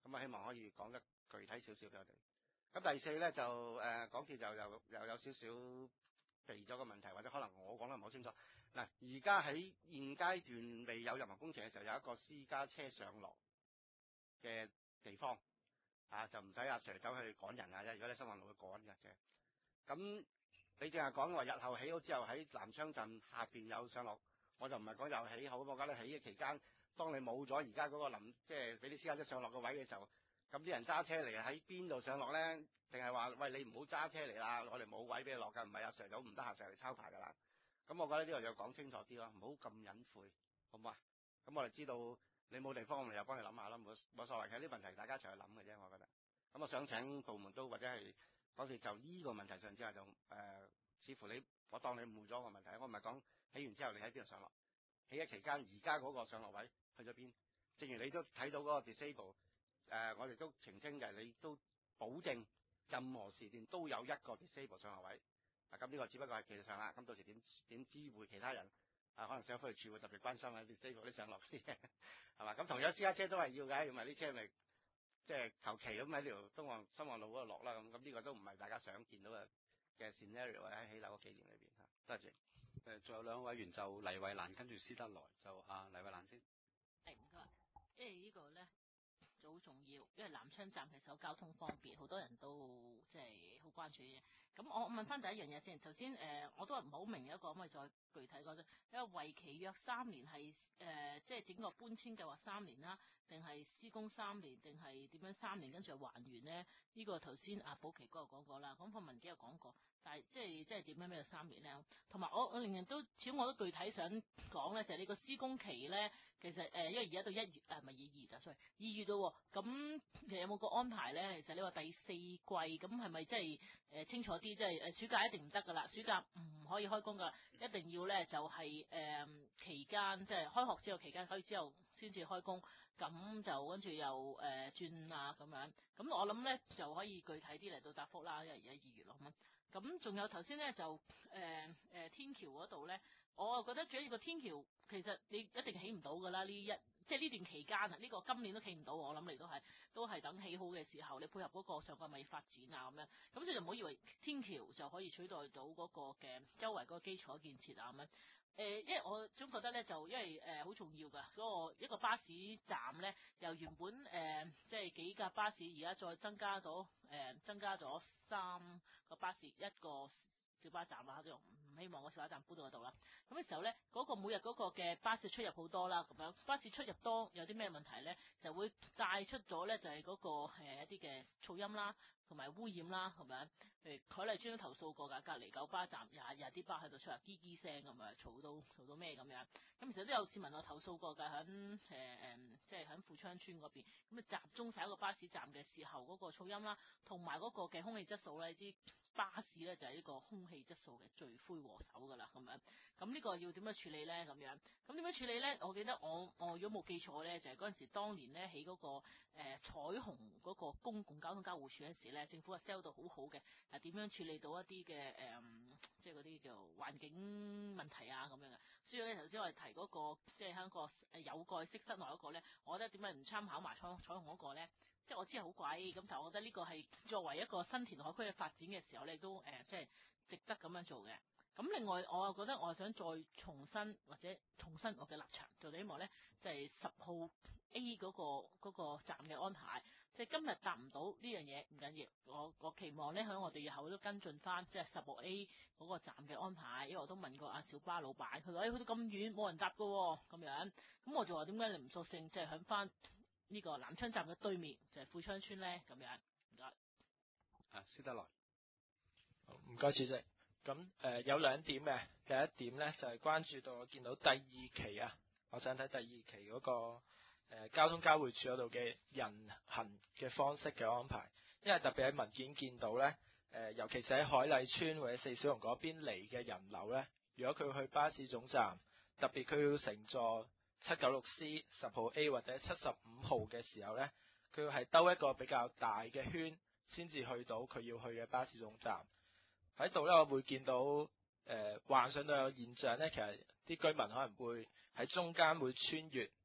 咁啊希望可以講得具體少少俾我哋。咁第四咧就誒、呃、港鐵就又又有少少避咗個問題，或者可能我講得唔好清楚。嗱，而家喺現階段未有任何工程嘅時候，有一個私家車上落嘅地方，啊就唔使阿 Sir 走去趕人啊，如果你新運路去趕嘅啫。咁你淨係講話日後起好之後喺南昌站下邊有上落，我就唔係講又起好，我覺得起嘅期間，當你冇咗而家嗰個臨，即係俾啲私家車上落個位嘅時候，咁啲人揸車嚟喺邊度上落咧？定係話喂，你唔好揸車嚟啦，我哋冇位俾你落㗎，唔係阿 Sir 就唔得閒上嚟抄牌㗎啦。咁我覺得呢度就講清楚啲咯，唔好咁隱晦，好唔好啊？咁我哋知道你冇地方，我哋又幫你諗下啦，冇冇所謂嘅，啲問題大家一齊去諗嘅啫，我覺得。咁我想請部門都或者係港鐵就呢個問題上之下就誒、呃，似乎你我當你誤會咗個問題，我唔係講起完之後你喺邊度上落，起嘅期間而家嗰個上落位去咗邊？正如你都睇到嗰個 disable，誒、呃，我哋都澄清嘅，你都保證任何時段都有一個 disable 上落位。嗱，咁呢個只不過係技術上啦，咁到時點點知會其他人啊？可能社會福利署會特別關心啊，disable 啲上落啲嘢，係嘛？咁同樣私家車都係要嘅，咁咪啲車咪即係求其咁喺條東岸深岸路嗰度落啦。咁咁呢個都唔係大家想見到嘅嘅 scenario 喺起樓嗰幾年裏邊嚇。多謝。 誒，仲有兩位委員就黎慧蘭跟住施德來，就啊黎慧蘭先。 係唔該，因為呢個咧就好重要，因為南昌站其實有交通方便，好多人都即係好關注嘅。咁我問翻第一樣嘢先，頭先誒我都係唔好明一個，可唔可以再具體講啫？因為為期約三年係誒即係整個搬遷計劃三年啦，定係施工三年，定係點樣三年跟住還原咧？呢、這個頭先阿寶琪哥有講過啦，咁份文件有講過，但係即係即係點樣咩叫三年咧？同埋我我仍然都始終我都具體想講咧，就係、是、呢個施工期咧，其實誒、呃、因為而家到一月誒唔係二月就 sorry 二月咯，咁其實有冇個安排咧？其實你話第四季咁係咪即係誒清楚啲？即係誒暑假一定唔得噶啦，暑假唔可以開工噶，一定要咧就係、是、誒、呃、期間即係開學之後期間，所以之後先至開工。咁就跟住又誒、呃、轉啊咁樣，咁我諗咧就可以具體啲嚟到答覆啦，因為而家二月咯咁。咁仲有頭先咧就誒誒、呃呃、天橋嗰度咧，我覺得主要個天橋其實你一定起唔到噶啦，呢一即係呢段期間啊，呢、這個今年都起唔到，我諗你都係都係等起好嘅時候，你配合嗰個上個咪發展啊咁樣，咁所以就唔好以為天橋就可以取代到嗰個嘅周圍嗰個基礎建設啊咁樣。誒、呃，因為我總覺得咧，就因為誒好、呃、重要㗎，嗰個一個巴士站咧，由原本誒、呃、即係幾架巴士，而家再增加咗誒、呃、增加咗三個巴士，一個小巴站啦，就唔希望個小巴站搬到嗰度啦。咁嘅時候咧，嗰、那個每日嗰個嘅巴士出入好多啦，咁樣巴士出入多有啲咩問題咧，就會帶出咗咧就係、是、嗰、那個、呃、一啲嘅噪音啦。同埋污染啦，係咪啊？譬如海麗村都投訴過㗎，隔離九巴站日日啲巴喺度出嚟嘰嘰聲咁樣，嘈到嘈到咩咁樣？咁其實都有市民我投訴過㗎，喺誒誒，即係喺富昌村嗰邊，咁啊集中晒一個巴士站嘅時候，嗰、那個噪音啦，同埋嗰個嘅空氣質素咧，啲巴士咧就係、是、呢個空氣質素嘅罪魁禍首㗎啦，咁樣。咁呢個要點樣處理咧？咁樣，咁點樣處理咧？我記得我我如果冇記錯咧，就係嗰陣時當年咧起嗰個、呃、彩虹嗰個公共交通交匯處嗰陣時咧。政府啊 sell 到好好嘅，啊點樣處理到一啲嘅誒，即係嗰啲叫環境問題啊咁樣嘅。所以咧頭先我哋提嗰、那個，即係喺個誒有蓋式室內嗰個咧，我覺得點解唔參考埋彩彩虹嗰個咧？即係我知係好貴，咁但係我覺得呢個係作為一個新填海區嘅發展嘅時候咧，都誒、呃、即係值得咁樣做嘅。咁另外我又覺得我係想再重申或者重申我嘅立場，就希望咧就係十號 A 嗰、那個嗰、那個站嘅安排。即係今日答唔到呢樣嘢唔緊要，我我期望咧喺我哋日後都跟進翻，即係十號 A 嗰個站嘅安排。因為我都問過阿小巴老闆，佢話誒去到咁遠冇人搭噶喎，咁樣，咁我就話點解你唔索性即係喺翻呢個南昌站嘅對面，就係、是、富昌村咧咁樣。唔該。 啊，施德來。 唔該，主席。咁誒、呃、有兩點嘅，第一點咧就係、是、關注到我見到第二期啊，我想睇第二期嗰、那個。誒、呃、交通交匯處嗰度嘅人行嘅方式嘅安排，因為特別喺文件見到咧，誒、呃、尤其是喺海麗村或者四小龍嗰邊嚟嘅人流咧，如果佢去巴士總站，特別佢要乘坐七九六 C 十號 A 或者七十五號嘅時候咧，佢要係兜一個比較大嘅圈先至去到佢要去嘅巴士總站。喺度咧，我會見到誒、呃、幻想到有現象咧，其實啲居民可能會喺中間會穿越。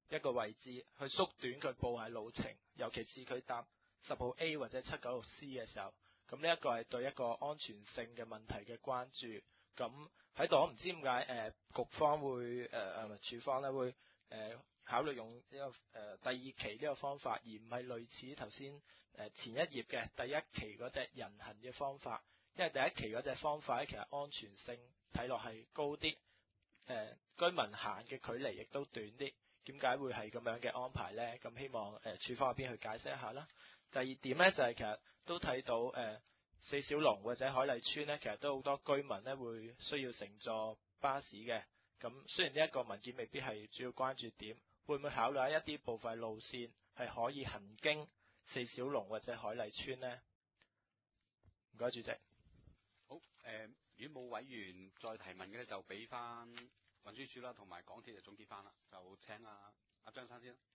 一個位置，去縮短佢步行路程，尤其是佢搭十號 A 或者七九六 C 嘅時候，咁呢一個係對一個安全性嘅問題嘅關注。咁喺度我唔知點解誒局方會誒誒處方咧會誒、呃、考慮用呢、這個誒、呃、第二期呢個方法，而唔係類似頭先誒前一頁嘅第一期嗰隻人行嘅方法。因為第一期嗰隻方法咧，其實安全性睇落係高啲，誒、呃、居民行嘅距離亦都短啲。點解會係咁樣嘅安排呢？咁希望誒、呃、處方嗰邊去解釋一下啦。第二點呢，就係、是、其實都睇到誒、呃、四小龍或者海麗邨呢，其實都好多居民呢會需要乘坐巴士嘅。咁雖然呢一個文件未必係主要關注點，會唔會考慮一啲部分路線係可以行經四小龍或者海麗邨呢？唔該，主席。 好，誒、呃，如果冇委員再提問嘅咧，就俾翻運輸署啦，同埋港鐵就總結翻啦。就請阿阿張生先。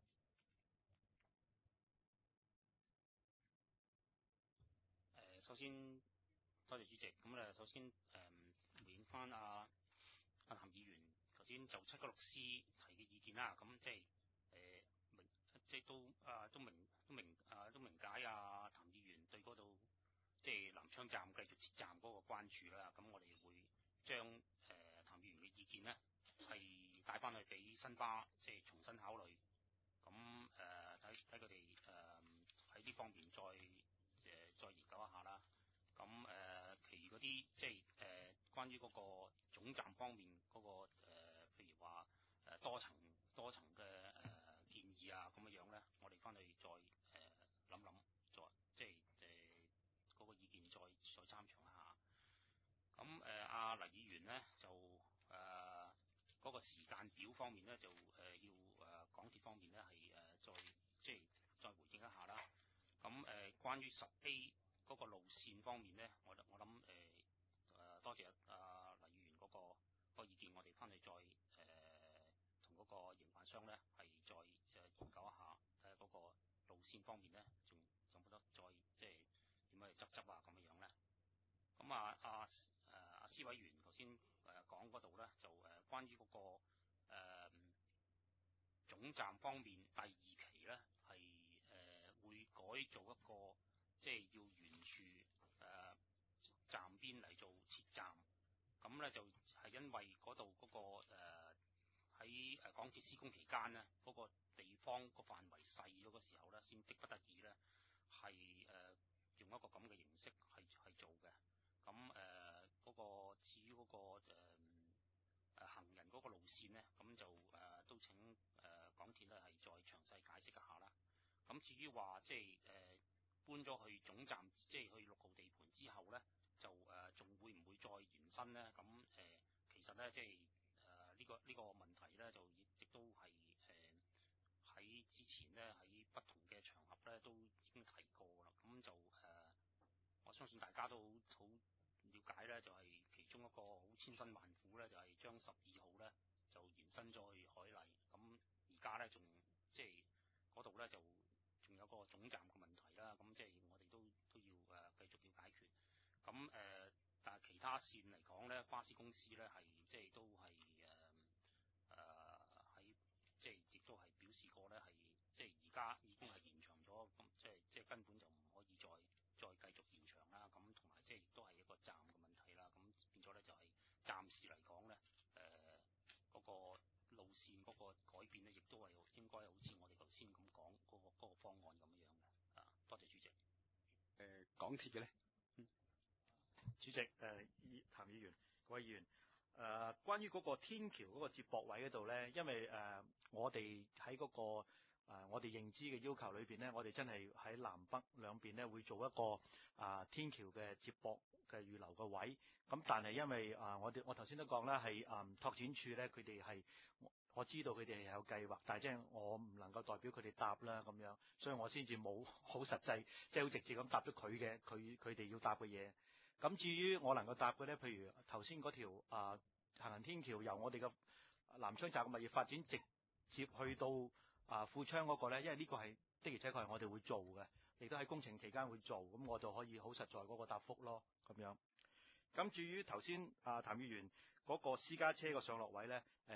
誒，首先多謝主席。咁咧，首先誒、嗯、回應翻阿阿譚議員頭先就七九六 C 提嘅意見啦。咁即係誒明，即係都啊都明都明啊都明解啊譚議員對嗰度即係南昌站繼續設站嗰個關注啦。咁我哋會將誒、呃、譚議員嘅意見咧係帶翻去俾新巴即係重新考慮。咁誒睇睇佢哋誒喺呢方面再誒、呃、再研究一下啦。咁誒、呃，其餘嗰啲即係誒、呃、關於嗰個總站方面嗰、那個、呃、譬如話誒、呃、多層多層嘅誒、呃、建議啊咁樣樣咧，我哋翻去再誒諗諗，再即係誒嗰個意見再再參詳一下。咁誒阿黎議員咧就誒嗰、呃那個時間表方面咧就誒、呃、要誒、呃、港鐵方面咧係誒再即係再回應一下啦。咁誒、呃、關於十 A 嗰個路線方面咧，我我諗誒誒多謝阿、啊、黎議員嗰、那個那個意見，我哋翻去再誒同嗰個營辦商咧係再誒研究一下，睇下嗰個路線方面咧仲仲冇得再即係點樣去執執啊咁樣樣咧。咁啊啊誒阿施委員頭先誒講嗰度咧，就誒、呃、關於嗰、那個誒、呃、總站方面第二期咧係誒會改做一個。即係要沿住誒站邊嚟做設站，咁咧就係因為嗰度嗰個喺誒港鐵施工期間咧，嗰、那個地方個範圍細咗嘅時候咧，先逼不得已咧係誒用一個咁嘅形式係係做嘅。咁誒嗰個至於嗰、那個誒、呃、行人嗰個路線咧，咁就誒、呃、都請誒、呃、港鐵咧係再詳細解釋一下啦。咁至於話即係誒。呃搬咗去總站，即係去六號地盤之後咧，就誒仲、呃、會唔會再延伸咧？咁誒、呃、其實咧，即係誒呢個呢、呢個問題咧，就亦亦都係誒喺之前咧喺不同嘅場合咧都已經提過啦。咁就誒、呃，我相信大家都好好了解咧，就係、是、其中一個好千辛萬苦咧，就係、是、將十二號咧就延伸咗去海麗。咁而家咧仲即係嗰度咧就。仲有個總站嘅問題啦，咁即係我哋都都要誒、呃、繼續要解決。咁誒、呃，但係其他線嚟講咧，巴士公司咧係即係都係誒誒喺即係亦都係表示過咧係即係而家已經係延長咗，咁即係即係根本就唔可以再再繼續延長啦。咁同埋即係亦都係一個站嘅問題啦。咁變咗咧就係、是、暫時嚟講咧誒嗰個路線嗰個改變咧，亦都係應該好似我哋頭先咁講嗰個嗰個方案咁樣嘅。啊，多謝主席。誒、 呃，港鐵嘅咧，嗯， 主席誒，議譚議員、各位議員，誒、呃，關於嗰個天橋嗰個接駁位嗰度咧，因為誒、呃、我哋喺嗰個誒、呃、我哋認知嘅要求裏邊咧，我哋真係喺南北兩邊咧會做一個啊、呃、天橋嘅接駁嘅預留嘅位。咁但係因為啊、呃，我哋我頭先都講啦，係啊、呃、拓展處咧，佢哋係我知道佢哋係有計劃，但係即係我唔能夠代表佢哋答啦咁樣，所以我先至冇好實際，即係好直接咁答咗佢嘅佢佢哋要答嘅嘢。咁至於我能夠答嘅咧，譬如頭先嗰條啊行人天橋由我哋嘅南昌站嘅物業發展直接去到啊富昌嗰個咧，因為呢個係的而且確係我哋會做嘅，亦都喺工程期間會做，咁我就可以好實在嗰個答覆咯咁樣。咁至於頭先啊譚議員嗰個私家車個上落位咧，誒、呃、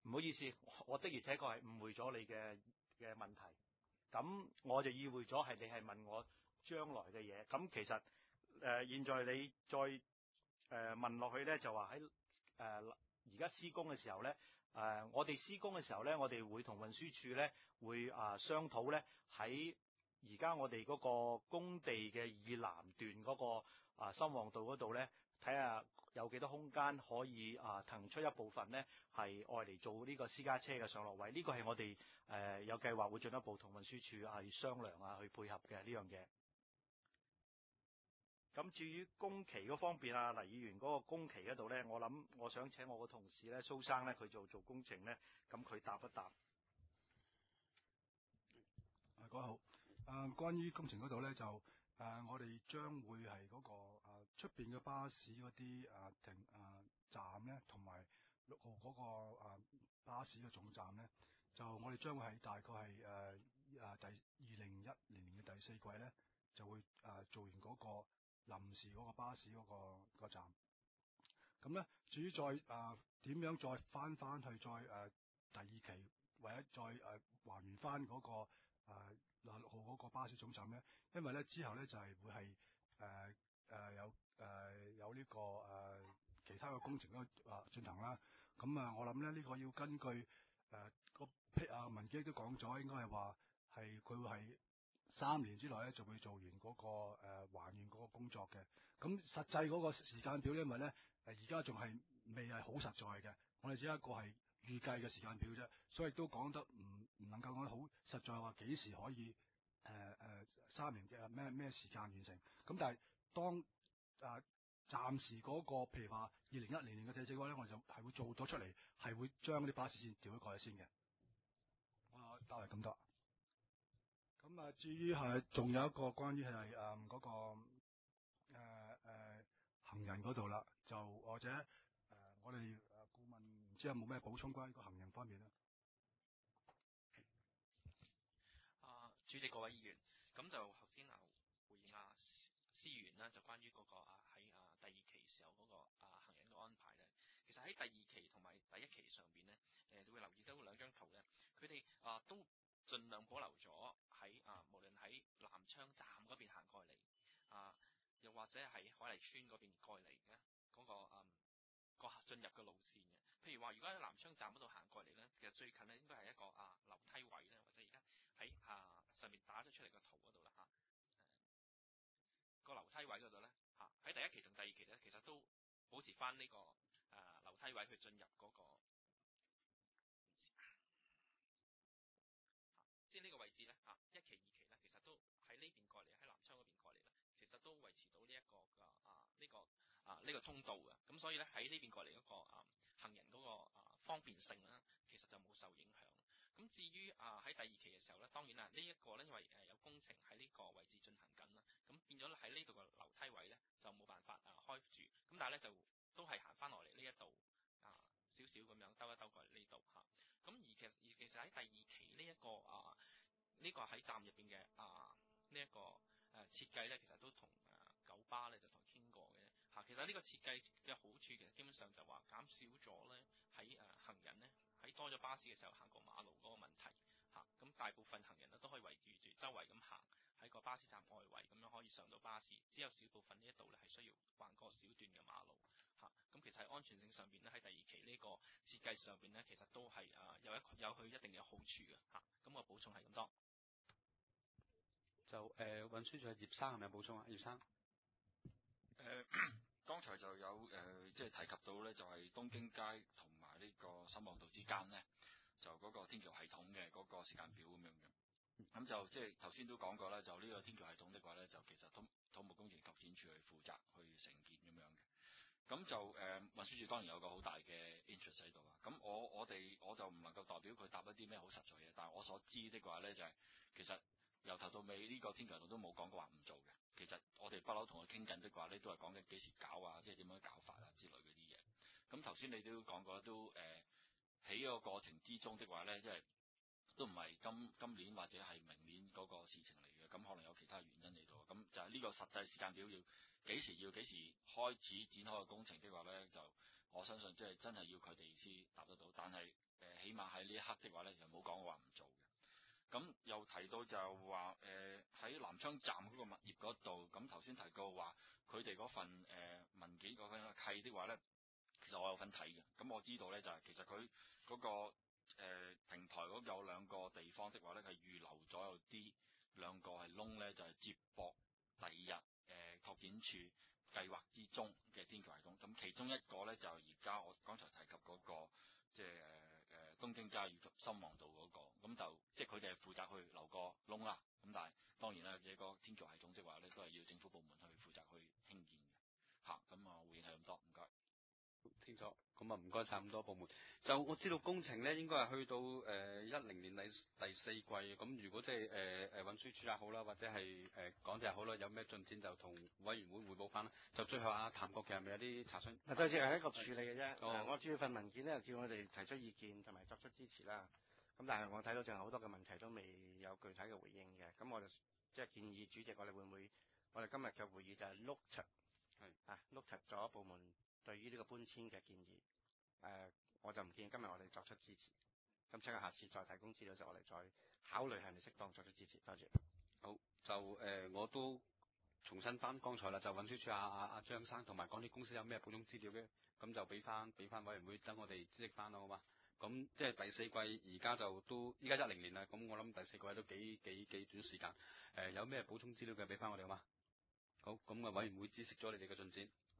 唔好意思，我的而且確係誤會咗你嘅嘅問題。咁我就意會咗係你係問我將來嘅嘢。咁其實誒、呃，現在你再誒、呃、問落去咧，就話喺誒而家施工嘅時候咧，誒、呃、我哋施工嘅時候咧，我哋會同運輸署咧會啊、呃、商討咧喺而家我哋嗰個工地嘅以南段嗰、那個啊深旺道嗰度咧，睇下有幾多空間可以啊騰出一部分咧，係愛嚟做呢個私家車嘅上落位。呢、這個係我哋誒、呃、有計劃會進一步同運輸署係商量啊，去配合嘅呢樣嘢。咁至於工期嗰方面啊，黎議員嗰個工期嗰度咧，我諗我想請我個同事咧，蘇生咧，佢做做工程咧，咁佢答一答。 啊，各位好。啊，關於工程嗰度咧，就誒、啊、我哋將會係嗰、那個誒出邊嘅巴士嗰啲誒停誒、啊、站咧，同埋六號嗰、那個誒、啊、巴士嘅總站咧，就我哋將會喺大概係誒誒第二零一年嘅第四季咧，就會誒、啊、做完嗰個臨時嗰個巴士嗰、那個、那個站。咁咧，至於再誒點、啊、樣再翻翻去再誒、啊、第二期，或者再誒、啊、還原翻嗰、那個誒。啊嗱六號嗰個巴士總站咧，因為咧之後咧就係、是、會係誒誒有誒、呃、有呢、這個誒、呃、其他嘅工程都啊進行啦。咁啊，我諗咧呢、這個要根據誒、呃、個批啊文件都講咗，應該係話係佢會係三年之內咧就會做完嗰、那個誒、呃、還原嗰個工作嘅。咁實際嗰個時間表，因為咧誒而家仲係未係好實在嘅，我哋只係一個係預計嘅時間表啫，所以都講得唔唔能夠講得好實在話幾時可以誒誒、呃呃、三年嘅咩咩時間完成。咁但係當誒、呃、暫時嗰、那個譬如話二零一零年嘅第四季咧，我哋就係會做咗出嚟，係會將啲巴士線調咗過去先嘅。我答係咁多。咁啊，至於係仲有一個關於係誒嗰個誒、呃呃、行人嗰度啦，就或者誒、呃、我哋誒顧問唔知有冇咩補充關於個行人方面咧？ 啊，主席各位議員，咁就頭先啊回應啊司議員啦，就關於嗰個啊喺啊第二期時候嗰個啊行人嘅安排咧，其實喺第二期同埋第一期上邊咧，誒會留意到兩張圖咧，佢哋啊都盡量保留咗喺啊無論喺南昌站嗰邊行過嚟啊，又或者喺海麗村嗰邊過嚟嘅嗰個啊個進入嘅路線嘅。譬如話，如果喺南昌站嗰度行過嚟咧，其實最近咧應該係一個啊樓梯位咧，或者而家喺啊上面打咗出嚟個圖嗰度啦嚇，個樓梯位嗰度咧嚇，喺第一期同第二期咧，其實都保持翻呢個誒樓梯位去進入嗰個，即係呢個位置咧嚇，一期二期咧，其實都喺呢邊過嚟，喺南昌嗰邊過嚟咧，其實都維持到呢一個嘅啊呢個啊呢個通道嘅，咁所以咧喺呢邊過嚟嗰個啊行人嗰個啊方便性咧，其實就冇受影響。咁至於啊喺第二期嘅時候咧，當然啦，呢一個咧因為誒有工程喺呢個位置進行緊啦，咁變咗喺呢度嘅樓梯位咧就冇辦法啊開住，咁但係咧就都係行翻落嚟呢一度啊少少咁樣兜一兜過嚟呢度嚇。咁而其實而其實喺第二期呢一個啊呢個喺站入邊嘅啊呢一個誒設計咧，其實都同誒九巴咧就同傾過嘅嚇。其實呢個設計嘅好處其實基本上就話減少咗咧喺誒行人咧喺多咗巴士嘅時候行過馬路嗰個問題嚇。咁大部分行人咧都可以圍住住周圍咁行喺個巴士站外圍咁樣可以上到巴士，只有少部分呢一度咧係需要橫過小段嘅馬路嚇。咁其實喺安全性上邊咧喺第二期呢個設計上邊咧，其實都係誒有一有佢一定嘅好處嘅嚇。咁我補充係咁多。 就誒運輸署係葉生係咪有補充啊？葉生。 誒、呃，剛才就有誒，即、呃、係、就是、提及到咧，就係、是、東京街同埋呢個深旺道之間咧，就嗰個天橋系統嘅嗰個時間表咁樣嘅。咁就即係頭先都講過啦，就呢個天橋系統的話咧，就其實土土木工程拓展署去負責去承建咁樣嘅。咁就誒、呃、運輸署當然有個好大嘅 interest 喺度啦。咁我我哋我就唔能夠代表佢答一啲咩好實在嘅，但係我所知的話咧就係、是、其實。由頭到尾呢個天橋度都冇講過話唔做嘅，其實我哋不嬲同佢傾緊的話咧，都係講緊幾時搞啊，即係點樣搞法啊之類嗰啲嘢。咁頭先你都講過，都誒喺個過程之中的話咧，即係都唔係今今年或者係明年嗰個事情嚟嘅，咁可能有其他原因嚟到。咁就係呢個實際時間表要幾時要幾時開始展開個工程的話咧，就我相信即係真係要佢哋先答得到。但係誒、呃，起碼喺呢一刻的話咧，就冇講話唔做嘅。咁又提到就話誒喺南昌站嗰個物業嗰度，咁頭先提過話佢哋嗰份誒、呃、文件嗰份契的話咧，其實我有份睇嘅。咁我知道咧就係、是、其實佢嗰、那個、呃、平台嗰有兩個地方的話咧，係預留咗有啲兩個係窿咧，就係、是、接駁第二日誒、呃、拓展處計劃之中嘅天橋系統。咁其中一個咧就而家我剛才提及嗰、那個即係誒誒東京街以及深旺道嗰、那個。咁就即係佢哋係負責去留個窿啦，咁但係當然啦，呢個天橋系統即係話咧，都係要政府部門去負責去興建嘅，嚇。咁啊，回應係咁多，唔該。 清楚，咁啊唔該晒咁多部門。就我知道工程咧應該係去到誒一零年第第四季，咁如果即係誒誒運輸署也好啦，或者係誒港鐵也好啦，有咩進展就同委員會匯報翻啦。就最後阿譚國強係咪有啲查詢？ 嗱，對住係一個處理嘅啫。 哦、 我主要份文件咧，叫我哋提出意見同埋作出支持啦。咁但係我睇到仲有好多嘅問題都未有具體嘅回應嘅，咁我就即係建議主席，我哋會唔會，我哋今日嘅會議就係碌柒，係啊碌柒咗部門對於呢個搬遷嘅建議，誒、呃、我就唔建議今日我哋作出支持，咁請下次再提供資料嘅時候，我哋再考慮係咪適當作出支持。多謝。 好，就誒、呃、我都重新翻剛才啦，就運輸署阿阿阿張生同埋港鐵公司有咩補充資料嘅，咁就俾翻俾翻委員會等我哋知悉翻咯，好嘛？咁即係第四季，而家就都依家一零年啦。咁我諗第四季都幾幾幾短時間。誒、呃，有咩補充資料嘅俾翻我哋好嘛？好，咁啊委員會知悉咗你哋嘅進展。